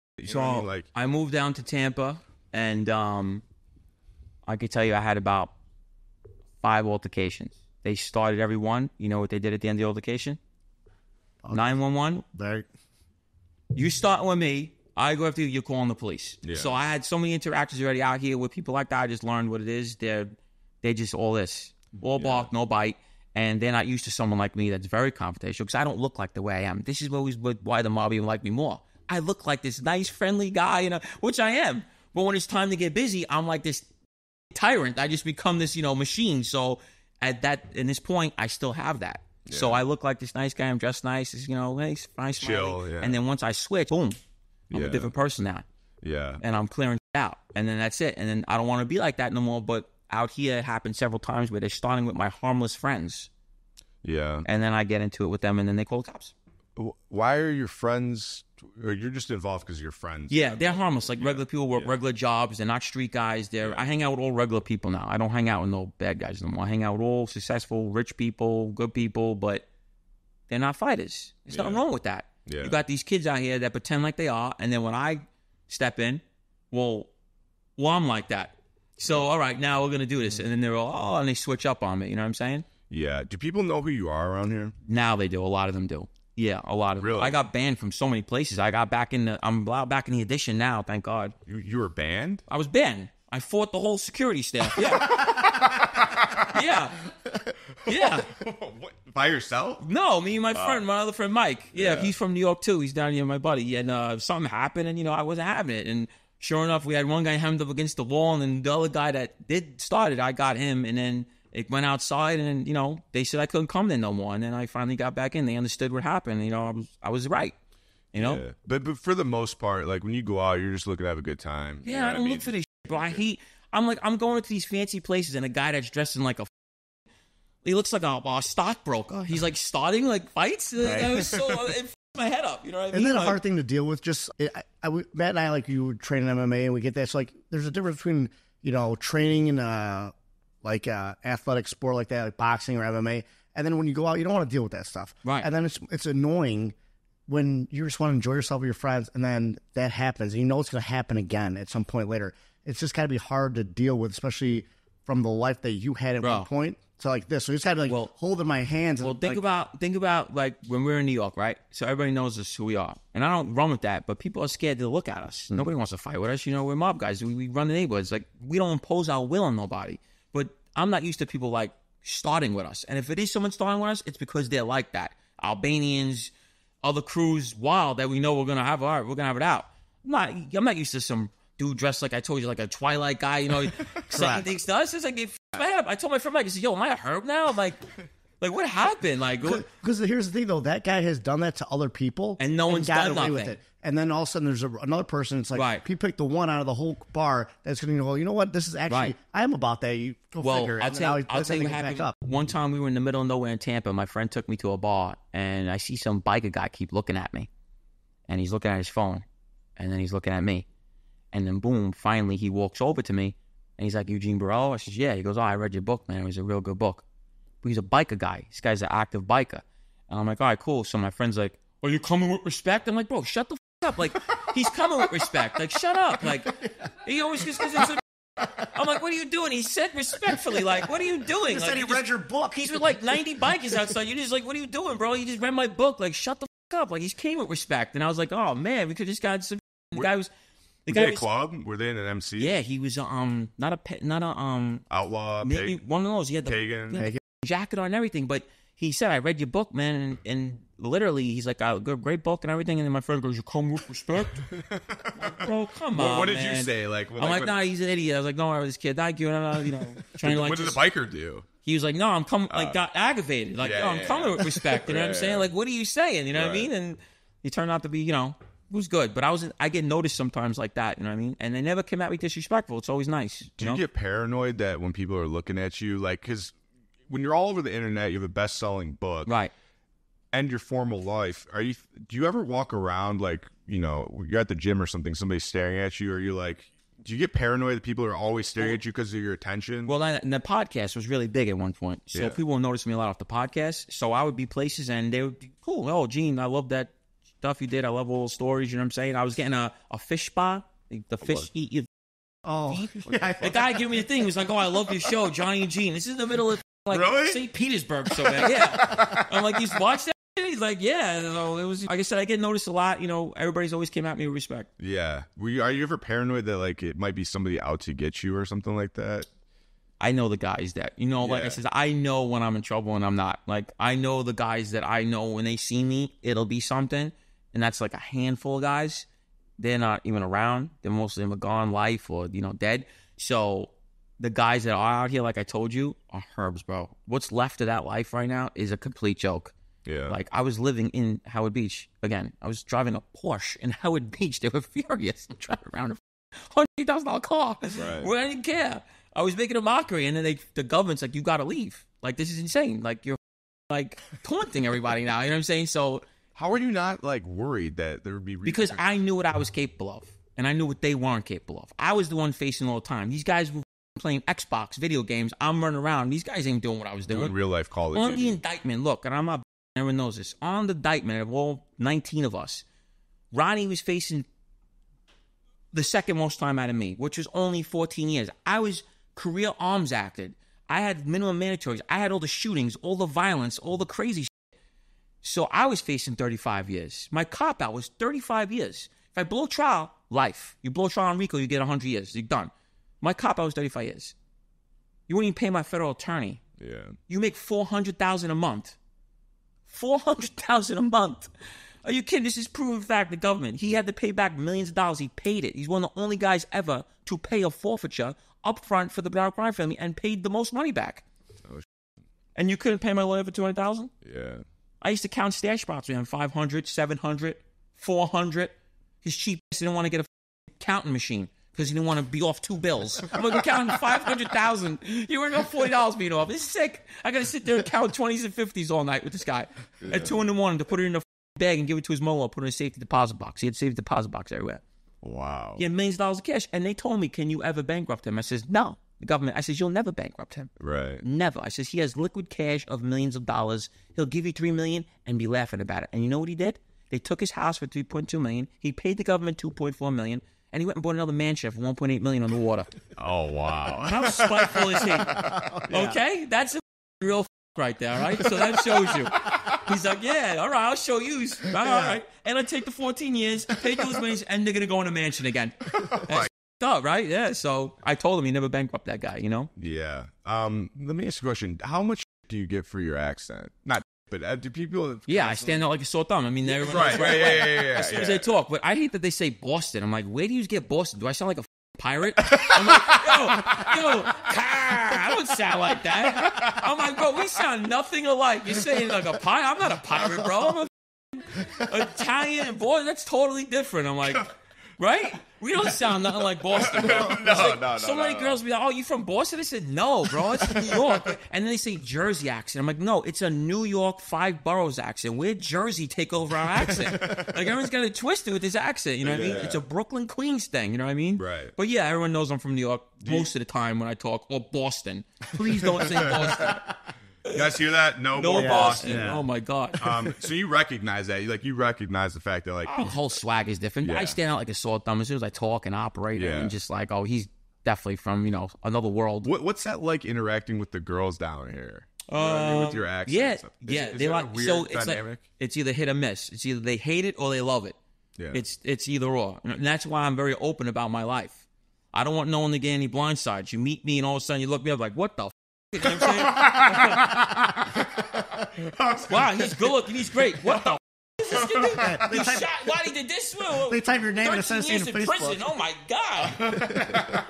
I moved down to Tampa, and I could tell you I had about 5 altercations. They started every one. You know what they did at the end of the altercation? 911. Right. You start with me. I go after you. You're calling the police. Yeah. So I had so many interactions already out here with people like that. I just learned what it is. They're just all this. All bark, no bite. And they're not used to someone like me that's very confrontational, because I don't look like the way I am. This is always why the mob even like me more. I look like this nice, friendly guy, which I am. But when it's time to get busy, I'm like this tyrant. I just become this, machine. So in this point, I still have that. Yeah. So I look like this nice guy. I'm dressed nice. Hey, nice, chill. Yeah. And then once I switch, boom, I'm a different person now. Yeah. And I'm clearing out. And then that's it. And then I don't want to be like that no more. But out here, it happened several times where they're starting with my harmless friends. Yeah. And then I get into it with them, and then they call the cops. Why are your friends, or you're just involved because you're friends? Yeah, they're harmless. Like, regular people work regular jobs. They're not street guys. I hang out with all regular people now. I don't hang out with no bad guys no more. I hang out with all successful, rich people, good people, but they're not fighters. There's nothing wrong with that. Yeah. You got these kids out here that pretend like they are, and then when I step in, well, I'm like that. So, all right, now we're going to do this. And then they're all, and they switch up on me. You know what I'm saying? Yeah. Do people know who you are around here? Now they do. A lot of them do. Yeah, a lot of them. I got banned from so many places. I'm back in the Addition now, thank God. You were banned? I was banned. I fought the whole security staff. Yeah. Yeah. What, by yourself? No, me and my other friend Mike. Yeah, he's from New York too. He's down here, my buddy. And something happened, and I wasn't having it. And sure enough, we had one guy hemmed up against the wall, and then the other guy that did start it, I got him, and then it went outside, and they said I couldn't come there no more. And then I finally got back in. They understood what happened. I was right. Yeah. But for the most part, like, when you go out, you're just looking to have a good time. Yeah, I don't look for this shit, bro. I'm going to these fancy places, and a guy that's dressed in like he looks like a stockbroker. He's like starting like fights. Right. I was so it f***ed my head up. You know what I mean? Isn't that a hard thing to deal with? Just Matt and I, like, you were training MMA, and we get that. So, like, there's a difference between training in like athletic sport like that, like boxing or MMA. And then when you go out, you don't want to deal with that stuff. Right. And then it's annoying when you just want to enjoy yourself with your friends, and then that happens. And you know it's going to happen again at some point later. It's just got to be hard to deal with, especially from the life that you had at one point to like this. So you just got to like hold in my hands. Well, think about like when we're in New York, right? So everybody knows us who we are, and I don't run with that. But people are scared to look at us. Nobody wants to fight with us. You know, we're mob guys. We run the neighborhoods. Like we don't impose our will on nobody. But I'm not used to people like starting with us. And if it is someone starting with us, it's because they're like that. Albanians, other crews, wild that we know we're gonna have. All right, we're gonna have it out. I'm not used to some dude dressed like I told you, like a Twilight guy, you know, saying things to us. It's like, I told my friend, Mike, I said, yo, am I a herb now? I'm like what happened? Like, because here's the thing, though, that guy has done that to other people, and no one's done nothing with it. And then all of a sudden, there's another person. It's like he picked the one out of the whole bar that's going to go, you know what? This is actually I am about that. You go figure. I'll tell you what happened. One time we were in the middle of nowhere in Tampa. My friend took me to a bar, and I see some biker guy keep looking at me, and he's looking at his phone, and then he's looking at me. And then, boom, finally he walks over to me, and he's like, Eugene Borrello? I says, yeah. He goes, I read your book, man. It was a real good book. But he's a biker guy. This guy's an active biker. And I'm like, all right, cool. So my friend's like, are you coming with respect? I'm like, bro, shut the up. Like, he's coming with respect. Like, shut up. Like, he always just goes into... I'm like, what are you doing? He said respectfully, like, what are you doing? He like, said he read your book. He's with like 90 bikers outside. You're just like, what are you doing, bro? You just read my book. Like, shut the up. Like, he came with respect. And I was like, oh, man, we could just got some... The guy was... Were they a club? Were they in an MC? Yeah, he was not a outlaw. Maybe one of those. He had the pagan jacket on and everything. But he said, "I read your book, man," and literally, he's like, "A great book and everything." And then my friend goes, "You come with respect, bro? Come on." What did man. you say? I'm like, nah, he's an idiot. I was like, "Don't worry, this kid. Thank you." And you know, trying to like. What did the biker do? He was like, "No, I'm coming." Like, got aggravated. Like, I'm coming with respect. You know what I'm saying? Like, what are you saying? You know what I mean? And he turned out to be, you know. It was good, but I get noticed sometimes like that, you know what I mean? And they never come at me disrespectful. It's always nice. Do you get paranoid that when people are looking at you, like, because when you're all over the internet, you have a best-selling book, right? And your formal life, do you ever walk around like, you know, you're at the gym or something, somebody's staring at you, or you like, do you get paranoid that people are always staring at you because of your attention? Well, and the podcast was really big at one point, so people would notice me a lot off the podcast. So I would be places, and they would be cool. Oh, Gene, I love that stuff you did. I love all the stories. You know what I'm saying? I was getting a fish spa. The fish eat you. Oh, the guy gave me the thing. He was like, "Oh, I love your show, Johnny and Gene." This is in the middle of like St. Petersburg, so man. Yeah. I'm like, "You watch that?" He's like, "Yeah." So it was. Like I said, I get noticed a lot. You know, everybody's always came at me with respect. Yeah. Are you ever paranoid that like it might be somebody out to get you or something like that? I know the guys that, you know, like I said, I know when I'm in trouble and I'm not. Like, I know the guys that I know when they see me, it'll be something. And that's like a handful of guys. They're not even around. They're most of them are gone life or, you know, dead. So the guys that are out here, like I told you, are herbs, bro. What's left of that life right now is a complete joke. Yeah. Like, I was living in Howard Beach. Again, I was driving a Porsche in Howard Beach. They were furious. I'm driving around a $100,000 car. Right. Where I didn't care. I was making a mockery. And then the government's like, you got to leave. Like, this is insane. Like, you're like taunting everybody now. You know what I'm saying? So... How are you not, like, worried that there would be... Because I knew what I was capable of, and I knew what they weren't capable of. I was the one facing all the time. These guys were playing Xbox, video games. I'm running around. These guys ain't doing what I was doing. Real-life Call of Duty. On the indictment, look, and I'm not... Everyone knows this. On the indictment of all 19 of us, Ronnie was facing the second most time out of me, which was only 14 years. I was career arms acted. I had minimum mandatories. I had all the shootings, all the violence, all the crazy shit. So I was facing 35 years. My cop-out was 35 years. If I blow trial, life. You blow trial on RICO, you get 100 years. You're done. My cop-out was 35 years. You wouldn't even pay my federal attorney. Yeah. You make $400,000 a month. $400,000 a month. Are you kidding? This is proven fact. The government. He had to pay back millions of dollars. He paid it. He's one of the only guys ever to pay a forfeiture up front for the Bernard Crime family and paid the most money back. Oh, and you couldn't pay my lawyer for $200,000? Yeah. I used to count stash spots with him, 500, 700, 400. His cheap ass didn't want to get a counting machine because he didn't want to be off two bills. I'm like, we're counting 500,000. You weren't about $40 being off. It's sick. I got to sit there and count 20s and 50s all night with this guy at 2 a.m. to put it in a bag and give it to his molo, put it in a safety deposit box. He had safety deposit box everywhere. Wow. He had millions of dollars of cash. And they told me, can you ever bankrupt him? I says, no. The government. I says, you'll never bankrupt him. Right. Never. I says, he has liquid cash of millions of dollars. He'll give you $3 million and be laughing about it. And you know what he did? They took his house for $3.2 million. He paid the government $2.4 million. And he went and bought another mansion for $1.8 million on the water. Oh, wow. How spiteful is he? Okay? That's a real right there, right? So that shows you. He's like, yeah, all right, I'll show you. All right. And I'll take the 14 years, pay those millions, and they're going to go in a mansion again. That's up, right? Yeah. So I told him he never bankrupt that guy, you know? Yeah. Let me ask you a question. How much do you get for your accent? Not, but do people... Yeah, I stand out like a sore thumb. I mean, everyone knows right. Yeah. As soon as they talk. But I hate that they say Boston. I'm like, where do you get Boston? Do I sound like a pirate? I'm like, yo, I don't sound like that. I'm like, bro, we sound nothing alike. You're saying like a pirate? I'm not a pirate, bro. I'm a Italian and boy, that's totally different. I'm like, right? We don't sound nothing like Boston, bro. No. So many girls be like, oh, you from Boston? I said, no, bro, it's New York. And then they say Jersey accent. I'm like, no, it's a New York 5 boroughs accent. Where'd Jersey take over our accent? Like, everyone's got it twisted with this accent, you know what I mean? It's a Brooklyn, Queens thing, you know what I mean? Right. But yeah, everyone knows I'm from New York most of the time when I talk, or Boston. Please don't say Boston. You guys hear that? No more Boston. Boston. Oh, my God. So you recognize that. You recognize the fact that, like... The whole swag is different. Yeah. I stand out like a sore thumb as soon as I talk and operate. Yeah. And just like, oh, he's definitely from, another world. What's that like interacting with the girls down here? You know what I mean, with your accent? Yeah. Is They that like a weird so it's dynamic? like it's either hit or miss. It's either they hate it or they love it. Yeah. It's either or. And that's why I'm very open about my life. I don't want no one to get any blind sides. You meet me and all of a sudden you look me up like, what the you know what I'm saying? Wow, he's good looking, he's great. What the is this gonna do? You shot why he did this? They type your name and 13 send it years to in Facebook. prison. Oh my God.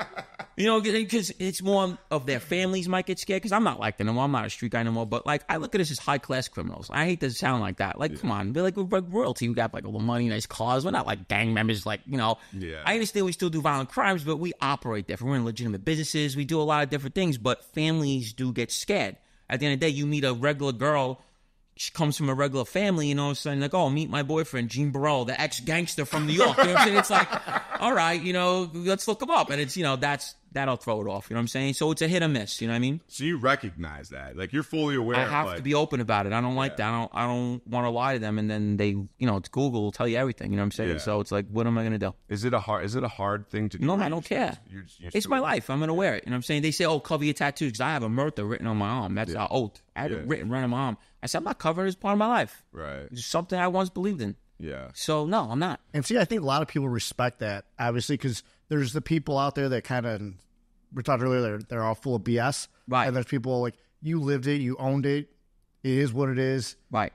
Because it's more of their families might get scared. Because I'm not like that no more. I'm not a street guy no more. But like, I look at us as high class criminals. I hate to sound like that. Like, come on, we're like royalty. We got like all the money, nice cars. We're not like gang members. Like, Yeah. I understand we still do violent crimes, but we operate different. We're in legitimate businesses. We do a lot of different things. But families do get scared. At the end of the day, you meet a regular girl. She comes from a regular family, and all of a sudden, like, oh, meet my boyfriend, Gene Burrell, the ex-gangster from New York. You know what I'm saying? It's like, all right, let's look him up. And it's, that'll throw it off. You know what I'm saying? So it's a hit or miss. You know what I mean? So you recognize that. Like, you're fully aware. I have to be open about it. I don't like that. I don't want to lie to them. And then they, it's Google will tell you everything. You know what I'm saying? Yeah. So it's like, what am I going to do? Is it a hard thing to do? No, I don't care. You're It's my life. I'm going to wear it. You know what I'm saying? They say, oh, cover your tattoos because I have a murder written on my arm. That's our oath. I had it written right on my arm. I said, I'm not covering it. It's part of my life. Right. It's something I once believed in. Yeah. So, no, I'm not. And see, I think a lot of people respect that, obviously, because there's the people out there that kind of, we talked earlier, they're all full of BS. Right. And there's people like, you lived it, you owned it, it is what it is. Right.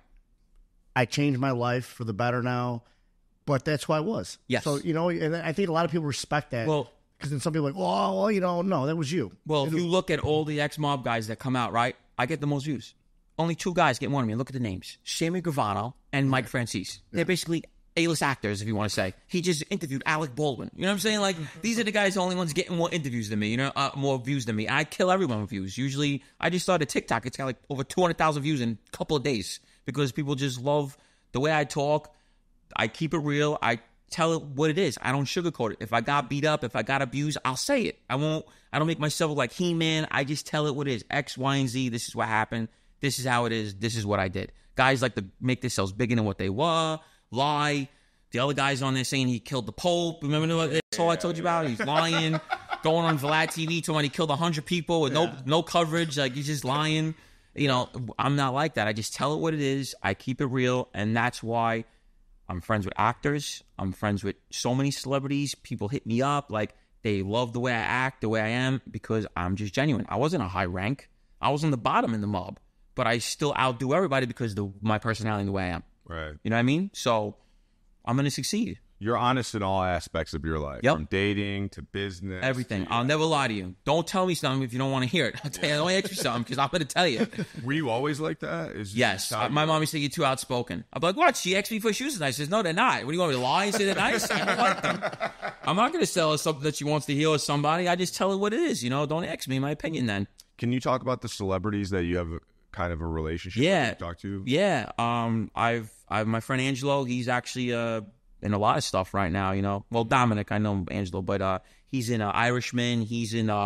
I changed my life for the better now, but that's who I was. Yes. So, and I think a lot of people respect that. Well, because then some people are like, well, no, that was you. Well, if you look at all the ex-mob guys that come out, right, I get the most views. Only 2 guys get more than me. Look at the names. Sammy Gravano and Mike Francis. They're basically A-list actors, if you want to say. He just interviewed Alec Baldwin. You know what I'm saying? Like, these are the guys, the only ones getting more interviews than me, more views than me. I kill everyone with views. Usually, I just started TikTok. It's got like over 200,000 views in a couple of days because people just love the way I talk. I keep it real. I tell it what it is. I don't sugarcoat it. If I got beat up, if I got abused, I'll say it. I don't make myself look like He-Man. I just tell it what it is. X, Y, and Z. This is what happened. This is how it is. This is what I did. Guys like to make themselves bigger than what they were, lie. The other guy's on there saying he killed the Pope. Remember that's all I told you about? He's lying. Going on Vlad TV talking about he killed 100 people with no coverage. Like, he's just lying. I'm not like that. I just tell it what it is. I keep it real. And that's why I'm friends with actors. I'm friends with so many celebrities. People hit me up. Like, they love the way I act, the way I am, because I'm just genuine. I wasn't a high rank. I was on the bottom in the mob. But I still outdo everybody because of my personality and the way I am. Right. You know what I mean? So I'm going to succeed. You're honest in all aspects of your life. Yep. From dating to business. Everything. I'll never lie to you. Don't tell me something if you don't want to hear it. I'll tell you, don't ask me something because I'm going to tell you. Were you always like that? Yes. My mom used to say you're too outspoken. I'm like, what? She asked me for shoes and I says, no, they're not. What do you want me to lie and say they're nice? I don't like them. I'm not going to sell her something that she wants to hear with somebody. I just tell her what it is. Don't ask me my opinion then. Can you talk about the celebrities that you have kind of a relationship with, talk to? Yeah. I've my friend Angelo, he's actually in a lot of stuff right now, Well, Dominic, I know Angelo, but he's in Irishman, he's in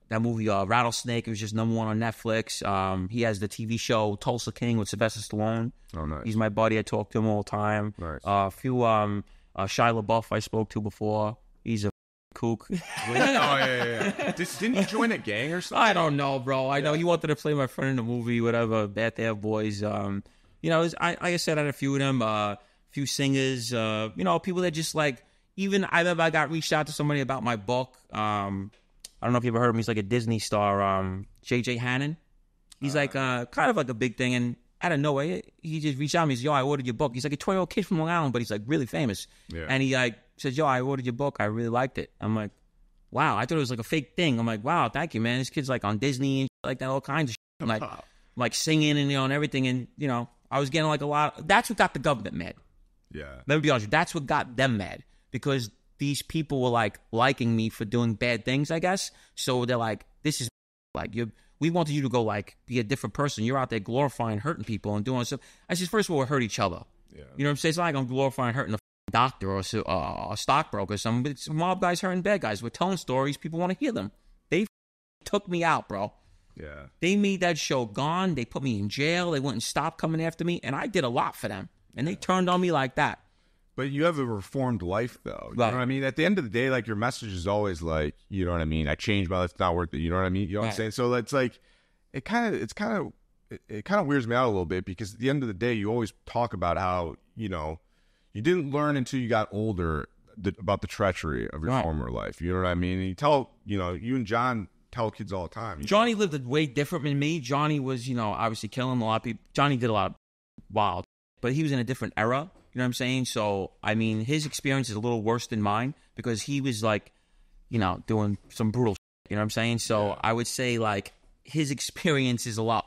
that movie Rattlesnake. It was just number 1 on Netflix. He has the TV show Tulsa King with Sylvester Stallone. Oh, nice. He's my buddy. I talk to him all the time. Nice. A few Shia LaBeouf I spoke to before. He's a kook. yeah. Didn't you join a gang or something? I don't know, bro. I know he wanted to play my friend in the movie, whatever. Bad Day Boys. Like I said, I had a few of them. A few singers. People that just like. Even I remember I got reached out to somebody about my book. I don't know if you ever heard of him. He's like a Disney star. J.J. Hannon. He's like kind of like a big thing. And out of nowhere, he just reached out to me. He's yo, I ordered your book. He's like a 12-year-old kid from Long Island, but he's like really famous. Yeah. And he like says, yo, I ordered your book. I really liked it. I'm like, wow. I thought it was like a fake thing. I'm like, wow, thank you, man. This kid's like on Disney and like that, all kinds of shit. I'm like singing and and everything. And I was getting like a lot. That's what got the government mad. Yeah. Let me be honest with you. That's what got them mad. Because these people were like liking me for doing bad things, I guess. So they're like, this is like, we wanted you to go like be a different person. You're out there glorifying hurting people and doing stuff. I said, first of all, we hurt each other. Yeah. You know what I'm saying? It's not like I'm glorifying hurting a doctor or a stockbroker or something. But it's mob guys hurting bad guys. We're telling stories. People want to hear them. They took me out, bro. Yeah. They made that show gone. They put me in jail. They wouldn't stop coming after me. And I did a lot for them. And they turned on me like that. But you have a reformed life, though. You Right. know what I mean? At the end of the day, like, your message is always like, you know what I mean? I changed my life, it's not worth it. You know what I mean? You know what I'm saying? So it's like, it kind of weirds me out a little bit because at the end of the day, you always talk about how, you didn't learn until you got older about the treachery of your former life. You know what I mean? And you tell, you and John tell kids all the time. Johnny lived a way different than me. Johnny was, obviously killing a lot of people. Johnny did a lot of wild, but he was in a different era. You know what I'm saying? So, I mean, his experience is a little worse than mine because he was like, doing some brutal shit. You know what I'm saying? So, yeah. I would say, like, his experience is a lot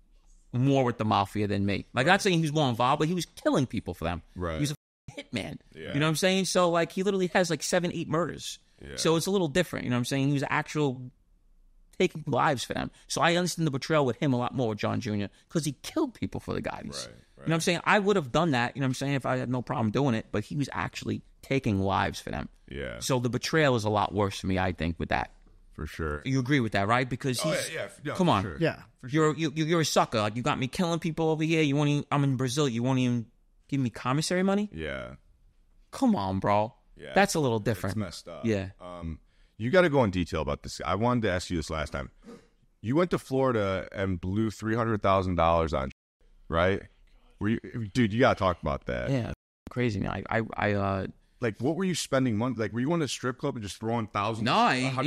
more with the mafia than me. Like, not saying he was more involved, but he was killing people for them. Right. He was a hitman. Yeah. You know what I'm saying? So, like, he literally has, like, 7, 8 murders. Yeah. So, it's a little different. You know what I'm saying? He was actual taking lives for them. So, I understand the betrayal with him a lot more with John Jr. because he killed people for the guys. Right. You know what I'm saying? I would have done that, you know what I'm saying, if I had no problem doing it, but he was actually taking lives for them. Yeah. So the betrayal is a lot worse for me, I think, with that. For sure. You agree with that, right? Because he's... Yeah, come on. Sure. Yeah. You're a sucker. Like, you got me killing people over here. I'm in Brazil. You won't even give me commissary money? Yeah. Come on, bro. Yeah. That's a little different. It's messed up. Yeah. You got to go in detail about this. I wanted to ask you this last time. You went to Florida and blew $300,000 on, right? Dude, you gotta talk about that. Yeah, crazy, man. I like, what were you spending money? Like, were you going to a strip club and just throwing thousands? No,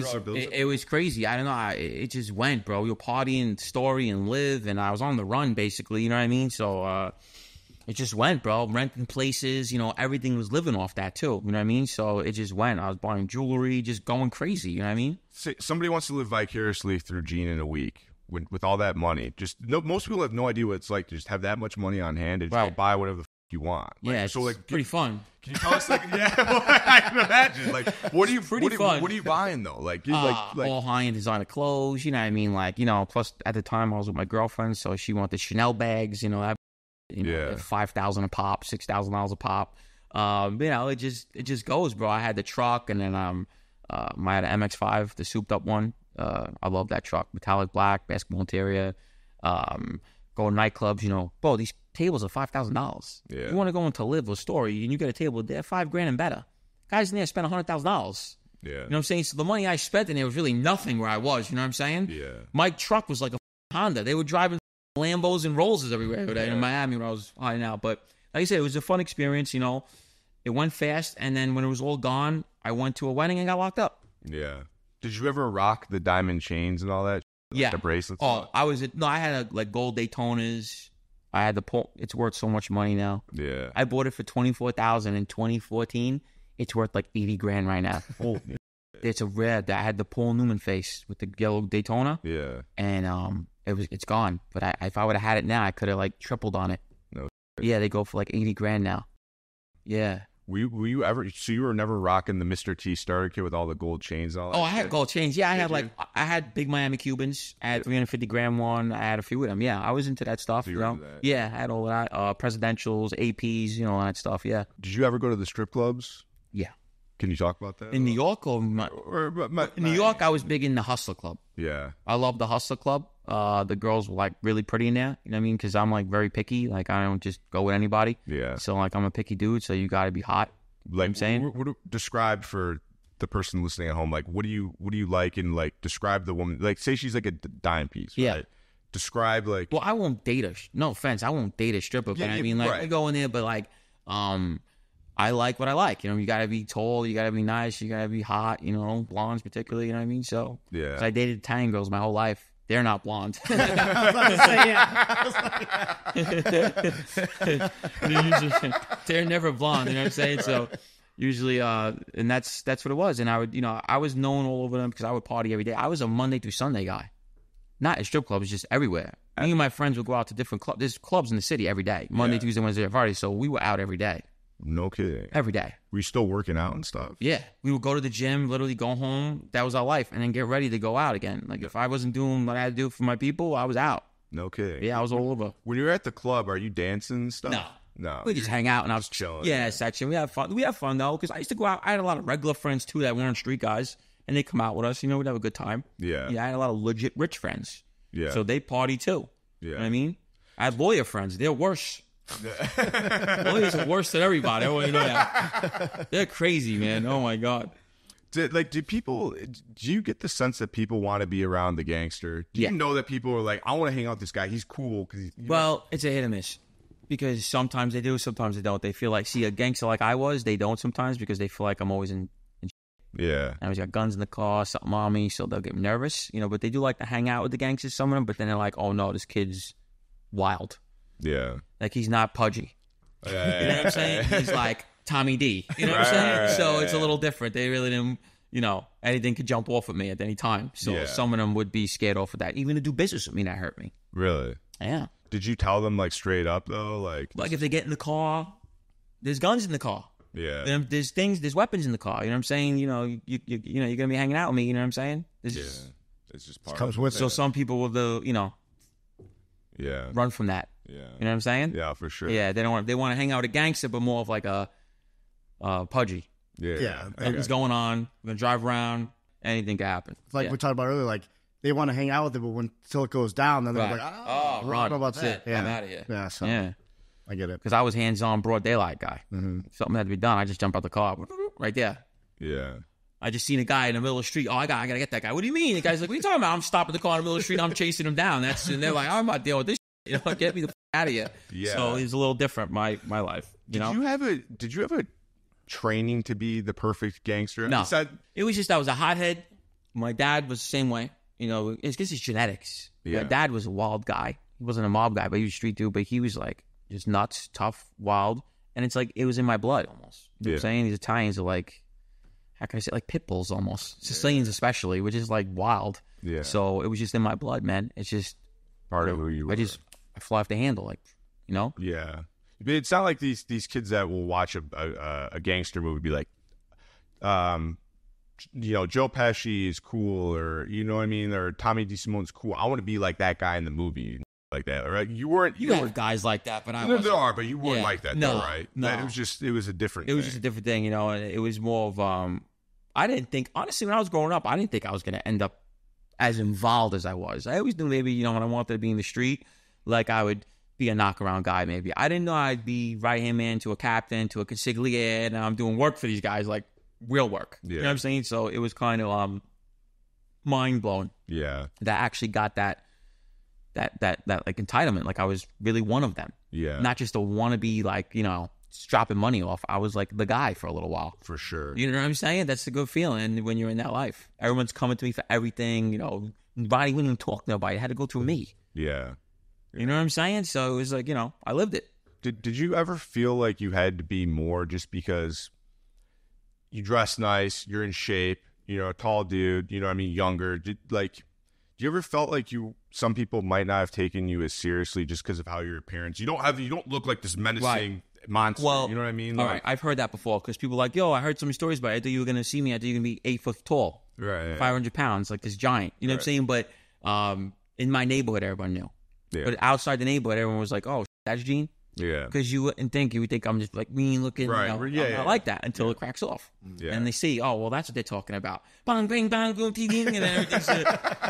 it was crazy. I don't know. It just went, bro. We were partying, story, and live, and I was on the run, basically. You know what I mean? So it just went, bro. Renting places, everything was living off that too. You know what I mean? So it just went. I was buying jewelry, just going crazy. You know what I mean? Say, somebody wants to live vicariously through Gene in a week. With all that money, most people have no idea what it's like to just have that much money on hand and just go buy whatever the you want. Like, yeah, it's pretty fun. Can you tell us, like, I can imagine. Like, what are you buying though? Like all high-end designer clothes. You know what I mean? Like, plus at the time I was with my girlfriend, so she wanted Chanel bags. $5,000 a pop, $6,000 a pop. It just goes, bro. I had the truck, and then I had an MX-5, the souped-up one. I love that truck. Metallic black, basketball interior. Go to nightclubs, bro, these tables are $5,000. Yeah. You want to go into Live or Story, and you get a table there, $5,000 and better. Guys in there spent $100,000. Yeah. You know what I'm saying? So the money I spent in there was really nothing where I was, you know what I'm saying? Yeah. My truck was like a Honda. They were driving Lambos and Rollses everywhere in Miami when I was hiding out. But like I said, it was a fun experience, It went fast, and then when it was all gone, I went to a wedding and got locked up. Yeah. Did you ever rock the diamond chains and all that? Yeah. The bracelets? Oh, I had gold Daytonas. I had it's worth so much money now. Yeah. I bought it for $24,000 in 2014. It's worth like $80,000 right now. Oh, it's a red. I had the Paul Newman face with the yellow Daytona. Yeah. And it's gone. But if I would have had it now, I could have like tripled on it. No. Yeah, they go for like $80,000 now. Yeah. Were you ever? So you were never rocking the Mr. T starter kit with all the gold chains and all that? Oh, I had gold chains. Yeah, I had big Miami Cubans. I had $350,000 one. I had a few of them. Yeah, I was into that stuff. So you were into that. Yeah, I had all that. Presidentials, APs, all that stuff. Yeah. Did you ever go to the strip clubs? Yeah. Can you talk about that? In New York in New York, I was big in the Hustler Club. Yeah. I love the Hustler Club. The girls were like really pretty in there. You know what I mean? Because I'm like very picky. Like I don't just go with anybody. Yeah. So like I'm a picky dude. So you got to be hot. Like you know I'm saying, what describe for the person listening at home. Like what do you like, and like describe the woman. Like say she's like a dime piece. Right? Yeah. Describe like. Well, I won't date her. No offense, I won't date a stripper. But I mean, like I go in there, but like, I like what I like. You know, you gotta be tall, you gotta be nice, you gotta be hot. You know, blondes particularly. You know what I mean? So yeah, 'cause I dated Italian girls my whole life. They're not blonde. They're never blonde. You know what I'm saying? So usually, and that's what it was. And I would, I was known all over them because I would party every day. I was a Monday through Sunday guy, not at strip clubs, just everywhere. Me and my friends would go out to different clubs. There's clubs in the city every day, Monday, Tuesday, Wednesday, Friday. So we were out every day. No kidding. Every day. Were you still working out and stuff? Yeah. We would go to the gym, literally go home. That was our life. And then get ready to go out again. Like, if I wasn't doing what I had to do for my people, I was out. No kidding. Yeah, I was all over. When you're at the club, are you dancing and stuff? No. We just hang out and I was chilling. Yeah, section. We have fun. We have fun, though, because I used to go out. I had a lot of regular friends, too, that weren't street guys. And they come out with us. We'd have a good time. Yeah. Yeah, I had a lot of legit rich friends. Yeah. So they party, too. Yeah. You know what I mean? I had lawyer friends. They're worse. Lawyers are worse than everybody. I want you to know that. They're crazy, man. Oh my god. Do you get the sense that people want to be around the gangster? Do you know that people are like, I want to hang out with this guy. He's cool. Well, it's a hit or miss. Because sometimes they do, sometimes they don't. They feel like, see, a gangster like I was, they don't sometimes because they feel like I'm always in yeah. I always got guns in the car, something on me, so they'll get nervous. But they do like to hang out with the gangsters, some of them, but then they're like, oh no, this kid's wild. Yeah. Like he's not pudgy. Yeah. You know what I'm saying? He's like Tommy D. You know what I'm saying? So it's a little different. They really didn't, anything could jump off of me at any time. So some of them would be scared off of that. Even to do business with me, that hurt me. Really? Yeah. Did you tell them like straight up though? Like if they get in the car, there's guns in the car. Yeah. There's weapons in the car. You know what I'm saying? You're gonna be hanging out with me. You know what I'm saying? It's just part comes of with it. So some people will, run from that. Yeah. You know what I'm saying? Yeah, for sure. Yeah, they want to hang out with a gangster, but more of like a pudgy. Yeah. Nothing's going on. We're gonna drive around. Anything can happen. Like we talked about earlier, like they want to hang out with it, but until it goes down, then they're like, oh, I don't know about that. I'm out of here. Yeah, so I get it. Because I was hands-on, broad daylight guy. Mm-hmm. Something had to be done. I just jump out the car right there. Yeah. I just seen a guy in the middle of the street. Oh, I gotta get that guy. What do you mean? The guy's like, what are you talking about? I'm stopping the car in the middle of the street. I'm chasing him down. And they're like, I'm not dealing with this. Get me the out of here. Yeah. So it's a little different. My life. Did you have a training to be the perfect gangster? No. It was just I was a hothead. My dad was the same way. It's because it's genetics. Yeah. My dad was a wild guy. He wasn't a mob guy, but he was a street dude. But he was like just nuts, tough, wild, and it's like it was in my blood almost. You know what I'm saying? These Italians are like, how can I say, like pit bulls almost. Sicilians especially, which is like wild. Yeah. So it was just in my blood, man. It's just part of who you were. I fly off the handle, like, Yeah. But it's not like these kids that will watch a gangster movie be like, Joe Pesci is cool, or you know what I mean, or Tommy DeSimone's cool. I want to be like that guy in the movie, like that. Right? You weren't. You have guys like that, but I wasn't. There are, but you weren't like that, no, though, right? No, it was a different. It was just a different thing, and it was more of. I didn't think, honestly, when I was growing up, I didn't think I was going to end up as involved as I was. I always knew maybe, when I wanted to be in the street, like I would be a knockaround guy maybe. I didn't know I'd be right-hand man to a captain, to a consigliere, and I'm doing work for these guys, like real work. Yeah. You know what I'm saying? So it was kind of mind-blowing. Yeah. That I actually got that like entitlement. Like I was really one of them. Yeah. Not just a wannabe, like, just dropping money off. I was like the guy for a little while. For sure. You know what I'm saying? That's a good feeling when you're in that life. Everyone's coming to me for everything. Nobody wouldn't even talk to nobody. It had to go through me. Yeah. You know what I'm saying? So it was like, I lived it. Did you ever feel like you had to be more just because you dress nice, you're in shape, a tall dude, younger? Did you ever felt like some people might not have taken you as seriously just because of how your appearance? You don't look like this menacing monster. Well, you know what I mean? All right, I've heard that before because people are like, yo, I heard some stories about it. I thought you were gonna see me. I thought you were gonna be 8 foot tall, right? 500 pounds, like this giant. You know what I'm saying? But in my neighborhood, everyone knew. Yeah. But outside the neighborhood, everyone was like, oh, that's Gene. Yeah. Because you would think I'm just like mean looking. Right. You know, Yeah, I'm yeah. not like that until it cracks off. Yeah. And they see, oh, well, that's what they're talking about. Bang, bang, bang, boom, ding, ding, and then everything's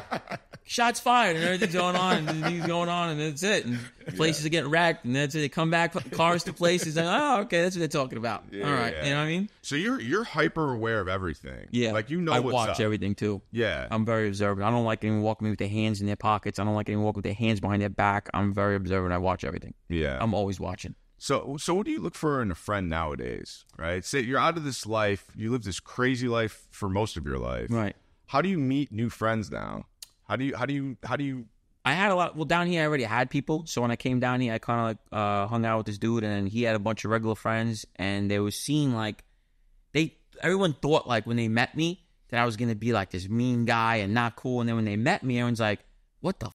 shots fired and everything's going on and everything's going on and that's it. And places are getting wrecked and that's it. They come back, cars to places. And, oh, okay, that's what they're talking about. Yeah, all right. yeah. You know what I mean? So you're hyper aware of everything. Yeah. Like, you know I what's watch up. everything too. Yeah. I'm very observant. I don't like anyone walking with their hands in their pockets. I don't like anyone walking with their hands behind their back. I'm very observant. I watch everything. Yeah. I'm always watching. So what do you look for in a friend nowadays, right? Say you're out of this life, you live this crazy life for most of your life. Right. How do you meet new friends now? How do you I had a lot. Well, down here I already had people. So when I came down here, I kind of hung out with this dude, and he had a bunch of regular friends, and they were seeing like everyone thought like when they met me that I was gonna be like this mean guy and not cool, and then when they met me, everyone's like, "What the?"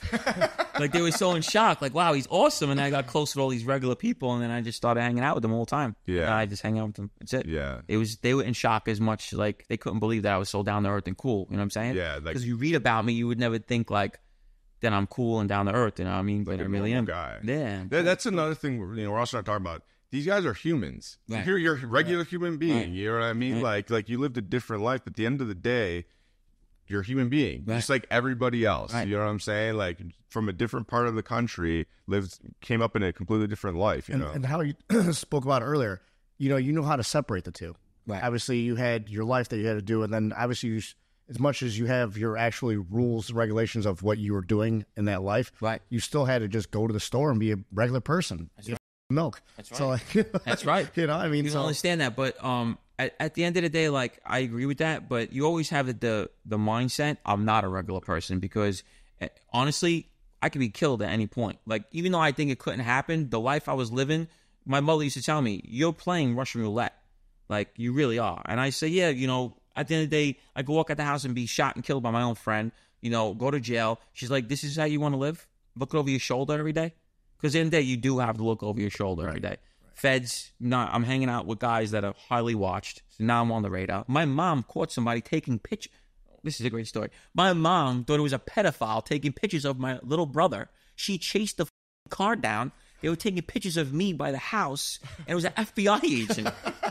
Like they were so in shock, like, wow, he's awesome. And then I got close with all these regular people, and then I just started hanging out with them all the time. Yeah. And I just hang out with them. That's it. Yeah. They were in shock as much, like they couldn't believe that I was so down to earth and cool. You know what I'm saying? Yeah, like- Because you read about me, you would never think like that I'm cool and down to earth. You know what I mean? like But a I really am. normal guy? Yeah. That's another thing. We're also not talking about. These guys are humans. Right. You're a regular human being. Right. You know what I mean? Like you lived a different life, but at the end of the day, you're a human being, Right. just like everybody else. Right. You know what I'm saying? Like from a different part of the country, came up in a completely different life. You know? And how you spoke about earlier, you know how to separate the two. Right. Obviously, you had your life that you had to do, and then obviously, as much as you have your actually rules, regulations of what you were doing in that life, Right. you still had to just go to the store and be a regular person. Get milk. That's So, right. like, That's right. You know, I mean, You don't understand that, but at the end of the day, like I agree with that, but you always have the mindset I'm not a regular person because honestly, I could be killed at any point. Like even though I think it couldn't happen, the life I was living, my mother used to tell me, "You're playing Russian roulette, like you really are." And I say, "Yeah, you know." At the end of the day, I could walk out the house and be shot and killed by my own friend. You know, go to jail. She's like, "This is how you want to live? Look over your shoulder every day." Because in the day, you do have to look over your shoulder every day. Feds, I'm hanging out with guys that are highly watched. So now I'm on the radar. My mom caught somebody taking pictures. This is a great story. My mom thought it was a pedophile taking pictures of my little brother. She chased the car down. They were taking pictures of me by the house. And it was an FBI agent.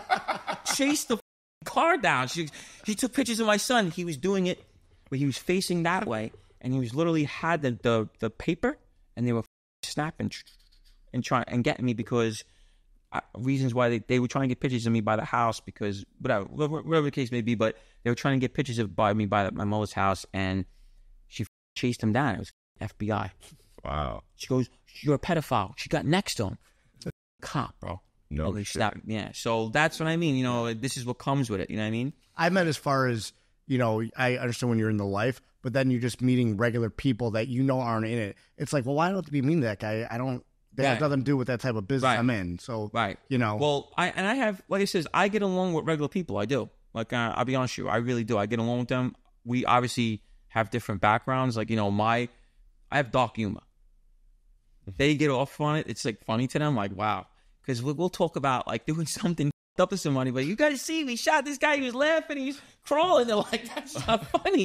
Chased the car down. She took pictures of my son. He was doing it, but he was facing that way. And he was literally had the paper. And they were snapping and trying and getting me because reasons why they were trying to get pictures of me by the house because whatever the case may be, but they were trying to get pictures of me by my mother's house, and she chased him down. It was FBI. Wow. She goes, "You're a pedophile." She got next to him. Cop, bro. No Okay, shit. stop. Yeah. So that's what I mean. You know, this is what comes with it. You know what I mean? I meant as far as, you know, I understand when you're in the life, but then you're just meeting regular people that you know aren't in it. It's like, well, why don't I have to be mean to that guy? That has nothing to do with that type of business Right. I'm in. So, Right. you know. Well, I have, like I says, I get along with regular people. I do. Like, I'll be honest with you. I really do. I get along with them. We obviously have different backgrounds. Like, you know, I have dark humor. They get off on it. It's like funny to them. Like, wow. Because we'll talk about like doing something up to somebody, but you got to see, we shot this guy. He was laughing. He was crawling. They're like, that's not funny.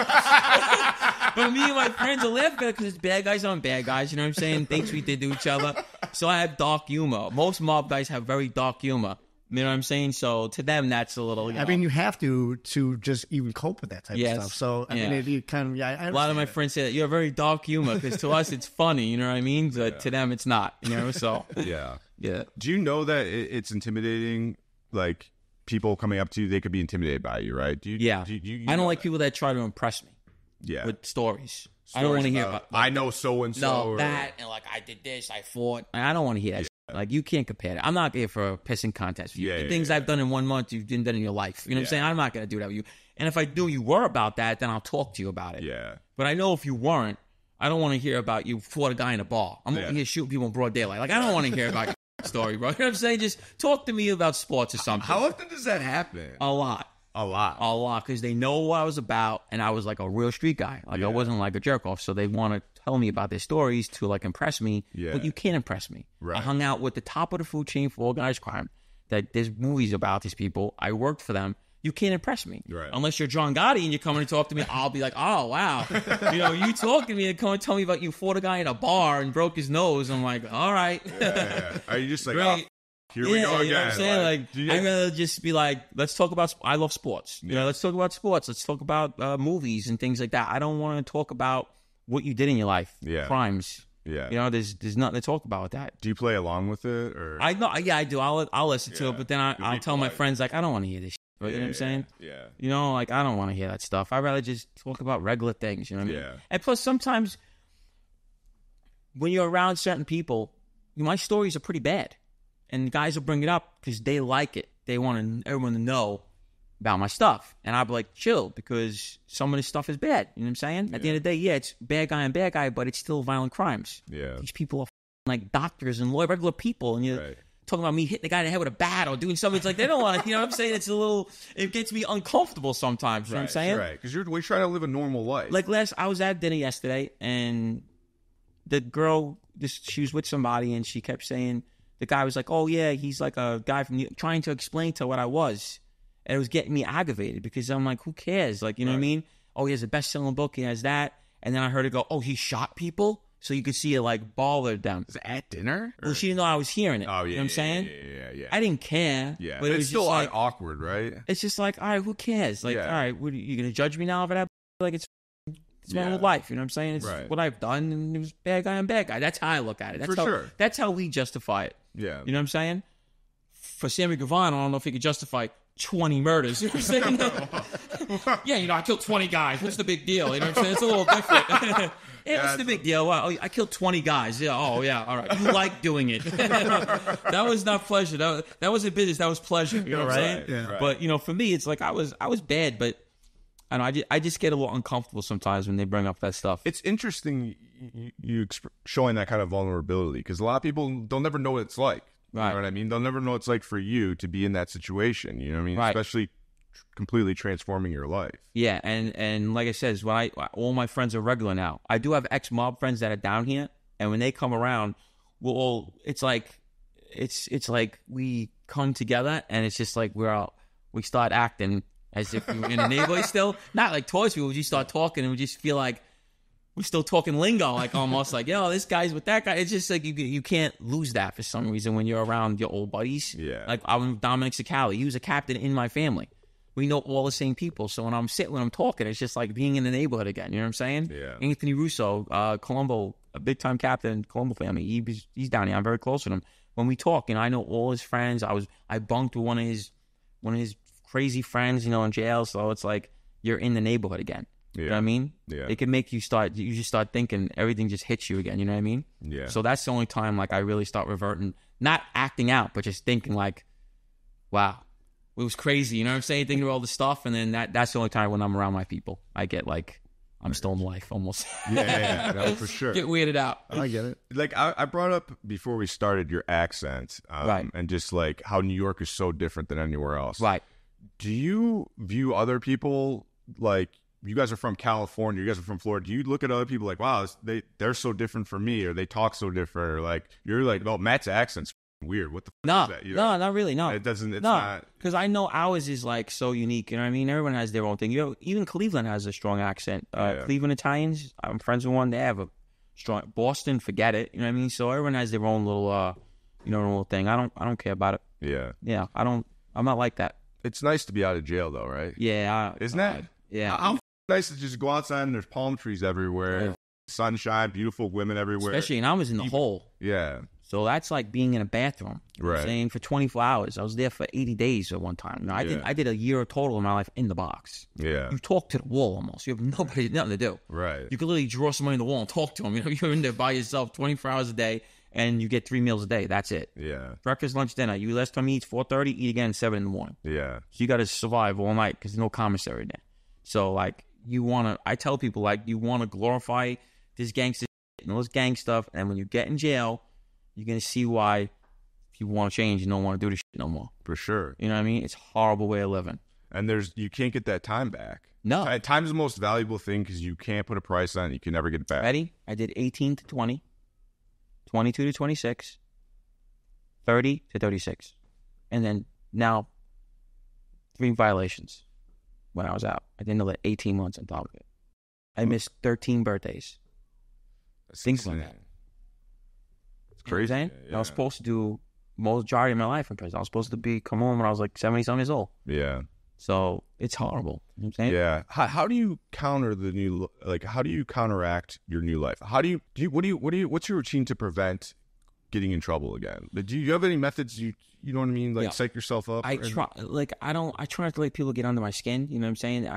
But me and my friends are laughing because it's bad guys on bad guys. You know what I'm saying? Things we did to each other. So I have dark humor. Most mob guys have very dark humor. You know what I'm saying? So to them, that's a little. I mean, you have to just even cope with that type Yes. of stuff. So, I Yeah. mean, you kind of, I a lot of my friends say that you have very dark humor because to us it's funny. You know what I mean? But to them, it's not. You know? So Yeah. yeah. Do you know that it's intimidating? Like people coming up to you, they could be intimidated by you, right? Do you? Yeah. Do you I don't know like that? people that try to impress me Yeah. with stories. I don't want to hear about. I know so and so. No, that and like I did this, I fought. I don't want to hear that. Shit. Like you can't compare that. I'm not here for a pissing contest. With you. Yeah, The yeah, things yeah. I've done in 1 month, you've done in your life. You know what I'm Yeah. saying? I'm not gonna do that with you. And if I do, you were about that, then I'll talk to you about it. Yeah. But I know if you weren't, I don't want to hear about you fought a guy in a bar. I'm Yeah. over here shooting people in broad daylight. Like I don't want to hear about your story, bro. You know what I'm saying? Just talk to me about sports or something. How often does that happen? A lot. A lot. A lot, because they know what I was about, and I was like a real street guy. Like I wasn't like a jerk off, so they want to tell me about their stories to like impress me. Yeah. But you can't impress me. Right. I hung out with the top of the food chain for organized crime. That there's movies about these people. I worked for them. you can't impress me. Right. Unless you're John Gotti and you're coming to talk to me, I'll be like, oh, wow. You talking to me and come and tell me about you fought a guy in a bar and broke his nose. I'm like, all right. Yeah. Are you just like, Great. here we go again? You know what I'm saying? I'd rather just be like, let's talk about, I love sports. Let's talk about sports. Let's talk about movies and things like that. I don't want to talk about what you did in your life. Yeah. Crimes. Yeah. There's nothing to talk about with that. Do you play along with it, or? I know. Yeah, I do. I'll listen to it, but then I'll tell my friends, like, I don't want to hear this shit. You know what I'm saying? Yeah. Like, I don't want to hear that stuff. I'd rather just talk about regular things, you know what I mean? Yeah. And plus, sometimes when you're around certain people, my stories are pretty bad. And guys will bring it up because they like it. They want everyone to know about my stuff. And I'll be like, chill, because some of this stuff is bad. You know what I'm saying? At the end of the day, it's bad guy and bad guy, but it's still violent crimes. Yeah. These people are like doctors and regular people, and you're talking about me hitting the guy in the head with a bat or doing something. It's like, they don't want to, you know what I'm saying? It gets me uncomfortable sometimes, you know what I'm saying? Right, because we're trying to live a normal life. Like I was at dinner yesterday, and the girl, she was with somebody, and she kept saying, the guy was like, oh yeah, he's like a guy from trying to explain to her what I was. And it was getting me aggravated because I'm like, who cares? Like, you know what I mean? Oh, he has a best-selling book. He has that. And then I heard her go, oh, he shot people? So you could see it like bother them. Was it at dinner? Well, she didn't know I was hearing it. Oh, yeah. You know what I'm saying? Yeah. I didn't care. Yeah. But it was it's still just like, awkward, right? it's just like, all right, who cares? Like, all right, what, are you going to judge me now for that? Like, it's my whole life. You know what I'm saying? It's what I've done, and it was bad guy and bad guy. That's how I look at it. That's sure. That's how we justify it. Yeah. You know what I'm saying? For Sammy Guevara, I don't know if he could justify 20 murders. You know what I'm saying? Yeah, I killed 20 guys. What's the big deal? You know what I'm saying? It's a little different. What's the big deal? Well, I killed 20 guys. Yeah. Oh, yeah. All right. You like doing it. That was not pleasure. That wasn't business. That was pleasure. You know what I'm saying? Yeah. Right. But, for me, it's like I was bad, but I know I just get a little uncomfortable sometimes when they bring up that stuff. It's interesting you showing that kind of vulnerability, because a lot of people, they'll never know what it's like. Right. You know what I mean? They'll never know what it's like for you to be in that situation. You know what I mean? Right. Especially completely transforming your life. Yeah, and like I said, all my friends are regular now. I do have ex-mob friends that are down here, and when they come around, it's like we come together, and it's just like we start acting as if we were in a neighborhood still. Not like towards people, we just start talking, and we just feel like we're still talking lingo, like almost like, yo, this guy's with that guy. It's just like you can't lose that for some reason when you're around your old buddies. Yeah. Like I'm with Dominic Cicali. He was a captain in my family. We know all the same people. So when I'm talking, it's just like being in the neighborhood again. You know what I'm saying? Yeah. Anthony Russo, Colombo, a big time captain in Colombo family. He's down here. I'm very close with him. When we talk, I know all his friends. I bunked with one of his crazy friends, in jail. So it's like you're in the neighborhood again. Yeah. You know what I mean? Yeah. It can make you just start thinking, everything just hits you again. You know what I mean? Yeah. So that's the only time like I really start reverting, not acting out, but just thinking like, wow, it was crazy. You know what I'm saying? Thinking of all the stuff. And then that's the only time when I'm around my people, I get like, I'm still in life almost. Yeah, no, for sure. Get weirded out. I get it. Like I brought up before we started your accent, Right. and just like how New York is so different than anywhere else. Right. Do you view other people like, you guys are from California, you guys are from Florida, do you look at other people like, wow, they're so different from me, or they talk so different, or like you're like, well, Matt's accent's weird, what the fuck is that? No, not really. No, it's no, not, because I know ours is like so unique. You know what I mean? Everyone has their own thing. Even Cleveland has a strong accent. Cleveland Italians, I'm friends with one. They have a strong. Boston, forget it. You know what I mean? So everyone has their own little, little thing. I don't care about it. Yeah. I'm not like that. It's nice to be out of jail though, right? Yeah, Isn't that? Yeah. How nice to just go outside and there's palm trees everywhere, sunshine, beautiful women everywhere. Especially, and I was in the hole. Yeah. So that's like being in a bathroom. You know what I'm saying, for 24 hours. I was there for 80 days at one time. I did a year total of my life in the box. Yeah. You talk to the wall almost. You have nothing to do. Right. You could literally draw somebody on the wall and talk to them. You're in there by yourself 24 hours a day, and you get 3 meals a day. That's it. Yeah. Breakfast, lunch, dinner. You last time you eat 4:30, eat again 7 in the morning. Yeah. So you got to survive all night because there's no commissary there. So like I tell people like you want to glorify this gangster and all this gang stuff, and when you get in jail, you're gonna see why. If you want to change, you don't want to do this shit no more. For sure. You know what I mean? It's a horrible way of living. And you can't get that time back. No. Time's the most valuable thing because you can't put a price on it. You can never get it back. Ready? I did 18 to 20, 22 to 26, 30 to 36. And then now 3 violations when I was out. I didn't know that 18 months on top of it. I missed 13 birthdays. Things like that. It's crazy. You know what I'm saying? I was supposed to do majority of my life in prison. I was supposed to come home when I was like 70-something years old. Yeah. So it's horrible. You know what I'm saying? Yeah. How do you counter how do you counteract your new life? What's your routine to prevent getting in trouble again? Do you have any methods you know what I mean? Like psych yourself up? I try not to let people get under my skin. You know what I'm saying?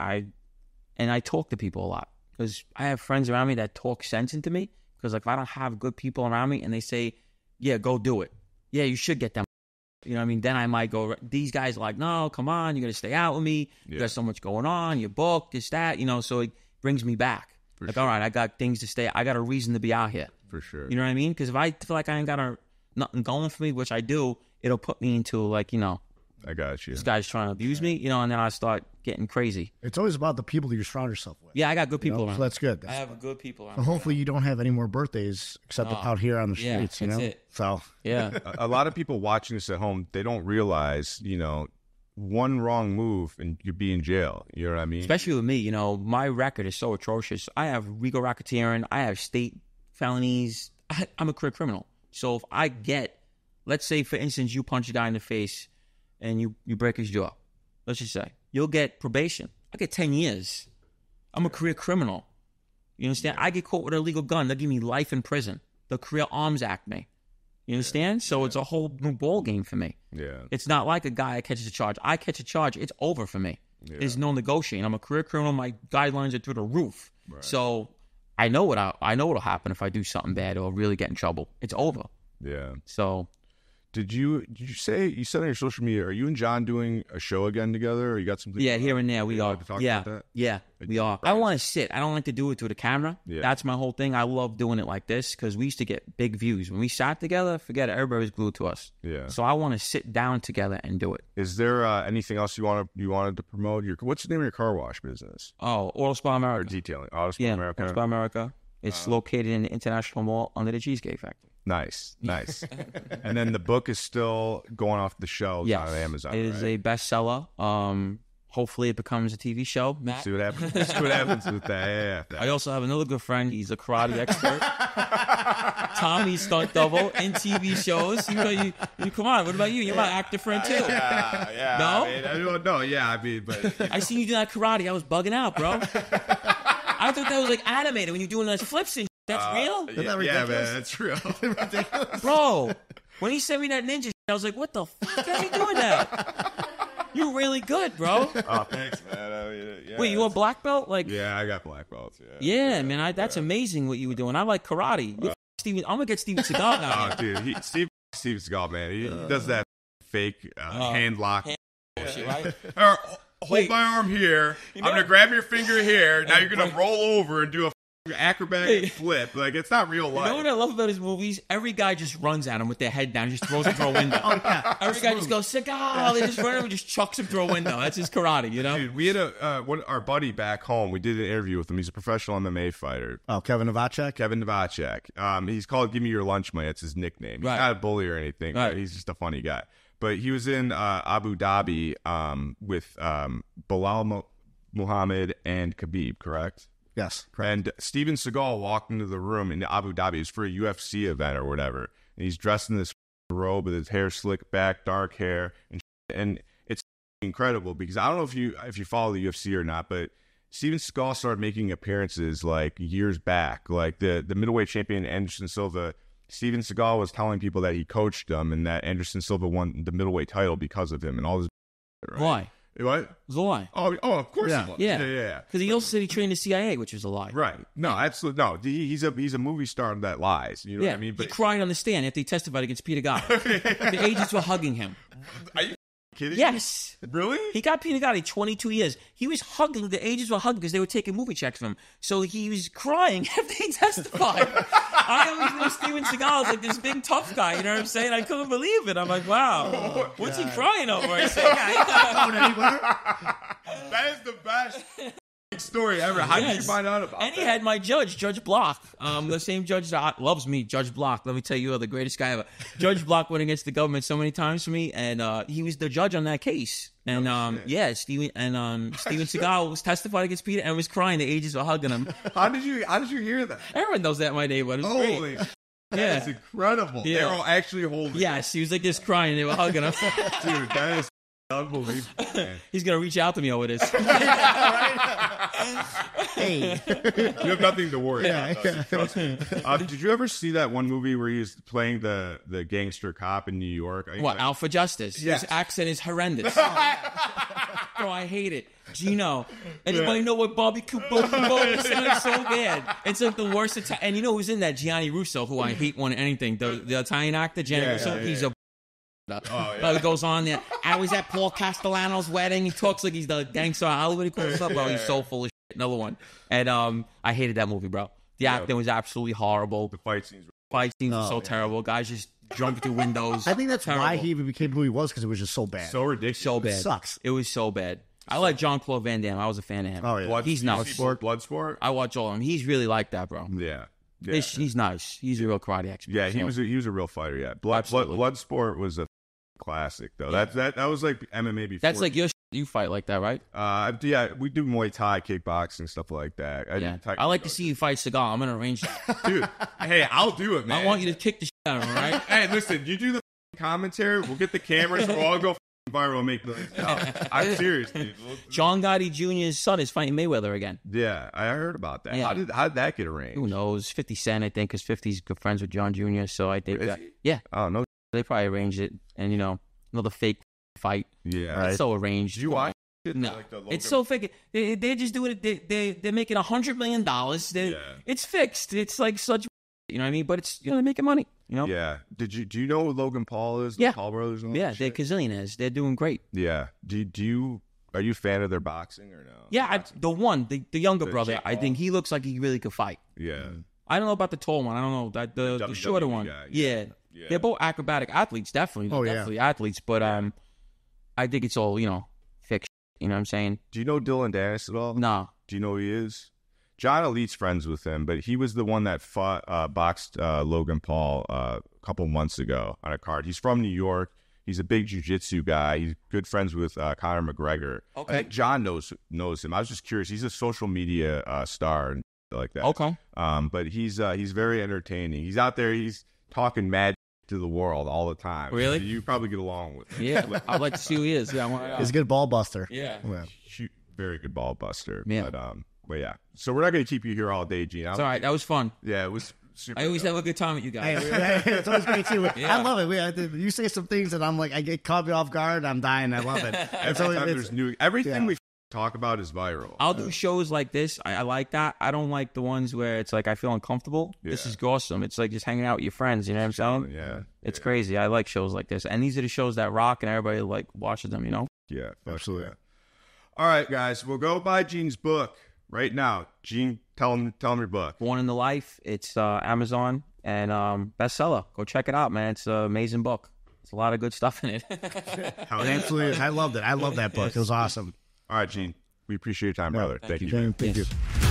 I talk to people a lot because I have friends around me that talk sense into me. Because like if I don't have good people around me and they say, yeah, go do it. Yeah, you should get them. You know what I mean? Then I might go, these guys are like, no, come on, you're going to stay out with me. You got so much going on. You're booked, this, that, you know, so it brings me back. All right, I got things to stay. I got a reason to be out here. For sure. You know what I mean? Because if I feel like I ain't got nothing going for me, which I do, it'll put me into like, you know, I got you. This guy's trying to abuse me, you know, and then I start getting crazy. It's always about the people that you surround yourself with. Yeah, I got good people around. So that's good. I have good people around. So hopefully you don't have any more birthdays except out here on the streets, you know? It. So yeah. A lot of people watching this at home, they don't realize, you know, one wrong move and you'd be in jail. You know what I mean? Especially with me, you know, my record is so atrocious. I have legal racketeering. I have state felonies. I'm a career criminal. So if I get, let's say, for instance, you punch a guy in the face and you break his jaw, let's just say, you'll get probation. I get 10 years. I'm a career criminal. You understand? I get caught with a illegal gun. They'll give me life in prison. They'll Career Arms Act me. You understand? So it's a whole new ball game for me. Yeah. It's not like a guy that catches a charge. I catch a charge, it's over for me. Yeah. There's no negotiating. I'm a career criminal. My guidelines are through the roof. Right. So I know what'll happen if I do something bad or really get in trouble. It's over. Yeah. So Did you say, you said on your social media, are you and John doing a show again together, or you got something? Yeah, here and there we are. To talk about that? Yeah, we are. I want to sit. I don't like to do it through the camera. Yeah. That's my whole thing. I love doing it like this because we used to get big views. When we sat together, forget it, everybody was glued to us. Yeah. So I want to sit down together and do it. Is there anything else you wanted to promote? What's the name of your car wash business? Oh, Auto Spa America. Or detailing. Auto Spa America. Auto Spa America. It's located in the International Mall under the Cheesecake Factory. Nice. And then the book is still going off the shelves on Amazon. It is a bestseller. Hopefully it becomes a TV show. Matt. See what happens. With that. Yeah. I also have another good friend. He's a karate expert. Tommy stunt double in TV shows. You come on. What about you? You're my actor friend too. Yeah. No? I don't know. Yeah, I mean, but I seen you do that karate. I was bugging out, bro. I thought that was like animated when you're doing those flips and that's real? Yeah, man, that's real. ridiculous? Bro, when he sent me that ninja I was like, what the fuck is he doing that? You're really good, bro. Oh, thanks, man. Yeah, wait, you a black belt? Like, yeah, I got black belts. Yeah, man, that's amazing what you were doing. I like karate. I'm gonna get Steven Seagal now. Oh, dude, Steven Seagal, man, he does that fake hand lock. Shit, right? Hold my arm here. I'm gonna grab your finger here. Now you're gonna roll over and do a acrobatic flip. Like, it's not real life. You know what I love about his movies? Every guy just runs at him with their head down, just throws him through a window. Every guy just goes, Seagal. They just run him and just chucks him through a window. That's his karate, you know? Dude, we had our buddy back home. We did an interview with him. He's a professional MMA fighter. Oh, Kevin Novacek? Kevin Novacek. He's called Give Me Your Lunch Money. That's his nickname. He's not a bully or anything. Right. He's just a funny guy. But he was in Abu Dhabi with Bilal Muhammad and Khabib, correct? Yes. Correct. And Steven Seagal walked into the room in Abu Dhabi. It was for a UFC event or whatever. And he's dressed in this robe with his hair slicked back, dark hair. And it's incredible because I don't know if you follow the UFC or not, but Steven Seagal started making appearances like years back. Like the middleweight champion Anderson Silva, Steven Seagal was telling people that he coached them and that Anderson Silva won the middleweight title because of him and all this. Right? Why? What? It's a lie. Oh, of course yeah. he was. Yeah. Because he also said he trained the CIA, which was a lie. Right. No, absolutely. No, he's a movie star that lies. You know what I mean? But he cried on the stand after he testified against Peter Gotti. The agents were hugging him. Are you kidding? Yes. Really? He got Peter Gotti 22 years. He was hugging. The agents were hugging because they were taking movie checks from him. So he was crying after he testified. I always knew Steven Seagal was like this big tough guy. You know what I'm saying? I couldn't believe it. I'm like, wow. What's he crying over? I said, that is the best story ever. How did you find out about And that? he had my judge, Judge Block, the same judge that loves me, Judge Block. Let me tell you, you're the greatest guy ever. Judge Block went against the government so many times for me, and he was the judge on that case. And Steven Seagal was testified against Peter and was crying. The agents were hugging him. How did you hear that? Everyone knows that in my neighborhood. It was Holy, great. that's incredible. Yeah. They're all actually holding. Yes, he was like this crying. They were hugging him. Dude, that is unbelievable. Man. He's gonna reach out to me over this. Hey. You have nothing to worry about. Trust me. Did you ever see that one movie where he was playing the gangster cop in New York? What, Out for Justice? Yes. His accent is horrendous. Bro, I hate it. Gino. Anybody know what barbecue bobo is? It's so bad. It's like the worst. And you know who's in that? Gianni Russo, who I hate more than anything. The Italian actor, Gianni Russo. He's a But it goes on there. I was at Paul Castellano's wedding. He talks like he's the gangster. Everybody calls up, bro. He's so full of shit. Another one. And I hated that movie, bro. The acting was absolutely horrible. The fight scenes. Fight scenes were so terrible. Guys just jumping through windows. I think that's Terrible. why he even became who he was, because it was just so bad. So ridiculous. So bad. It sucks. It was so bad. I like Jean-Claude Van Damme. I was a fan of him. Oh, yeah. He's nuts. Bloodsport? I watch all of him. He's really like that, bro. Yeah. He's nice. He's a real karate expert. Yeah, he was a real fighter. Yeah, Bloodsport was a classic though. That was like MMA before. That's like your you fight like that, right? Yeah, we do Muay Thai, kickboxing, stuff like that. I like to see you fight Seagal. I'm gonna arrange that. Dude, hey, I'll do it, man. I want you to kick the shit out of him, right? Hey, listen, you do the commentary. We'll get the cameras. We'll all go viral and make millions. I'm serious, dude. John Gotti Jr.'s son is fighting Mayweather again. Yeah, I heard about that. Yeah. How did that get arranged? Who knows? 50 Cent, I think, because 50's good friends with John Jr. So I think Is he? yeah, Oh no. they probably arranged it, and another fake fight. Yeah. It's so arranged. Did you watch it? No, Like the Logan- it's so fake. They're just doing it. They're making $100 million. It's fixed. It's like such, you know what I mean? But it's they're making money. Yeah. Do you know who Logan Paul is? The Yeah. Paul brothers. And all Yeah, that they're shit? gazillionaires. They're doing great. Yeah. Are you a fan of their boxing or no? Yeah, the younger brother, Jake I think he looks like he really could fight. Yeah. I don't know about the tall one. I don't know that the WWE shorter one. guy, Yeah. Yeah. They're both acrobatic athletes, definitely. Oh, yeah. Definitely athletes, but I think it's all fake. You know what I'm saying? Do you know Dylan Dennis at all? No. Do you know who he is? John Elite's friends with him, but he was the one that boxed Logan Paul a couple months ago on a card. He's from New York. He's a big jiu-jitsu guy. He's good friends with Conor McGregor. Okay. I think John knows him. I was just curious. He's a social media star and like that. Okay. But he's very entertaining. He's out there. He's talking mad to the world all the time. Really? You probably get along with him. Yeah, I'd like to see who he is. Yeah, I want to know. He's a good ball buster. Yeah. Very good ball buster. Yeah. But yeah. So we're not going to keep you here all day, Gene. It's all right. That was fun. Yeah, it was super. I always have a good time with you guys. It's always great too. Yeah. I love it. You say some things and I'm like, I get caught me off guard. I'm dying. I love it. Every time there's new. Everything yeah. we talk about is viral. I'll do shows like this. I like that. I don't like the ones where it's like I feel uncomfortable. This Yeah. is awesome. It's like just hanging out with your friends. You know what I'm saying? Yeah. It's crazy. I like shows like this, and these are the shows that rock, and everybody like watches them. Yeah. Absolutely. Yeah. All right, guys. We'll go buy Gene's book right now. Gene, tell him your book. Born in the Life. It's Amazon and bestseller. Go check it out, man. It's an amazing book. There's a lot of good stuff in it. It absolutely is. I loved it. I love that book. It was awesome. All right, Gene. We appreciate your time, brother. Thank you. Thank you.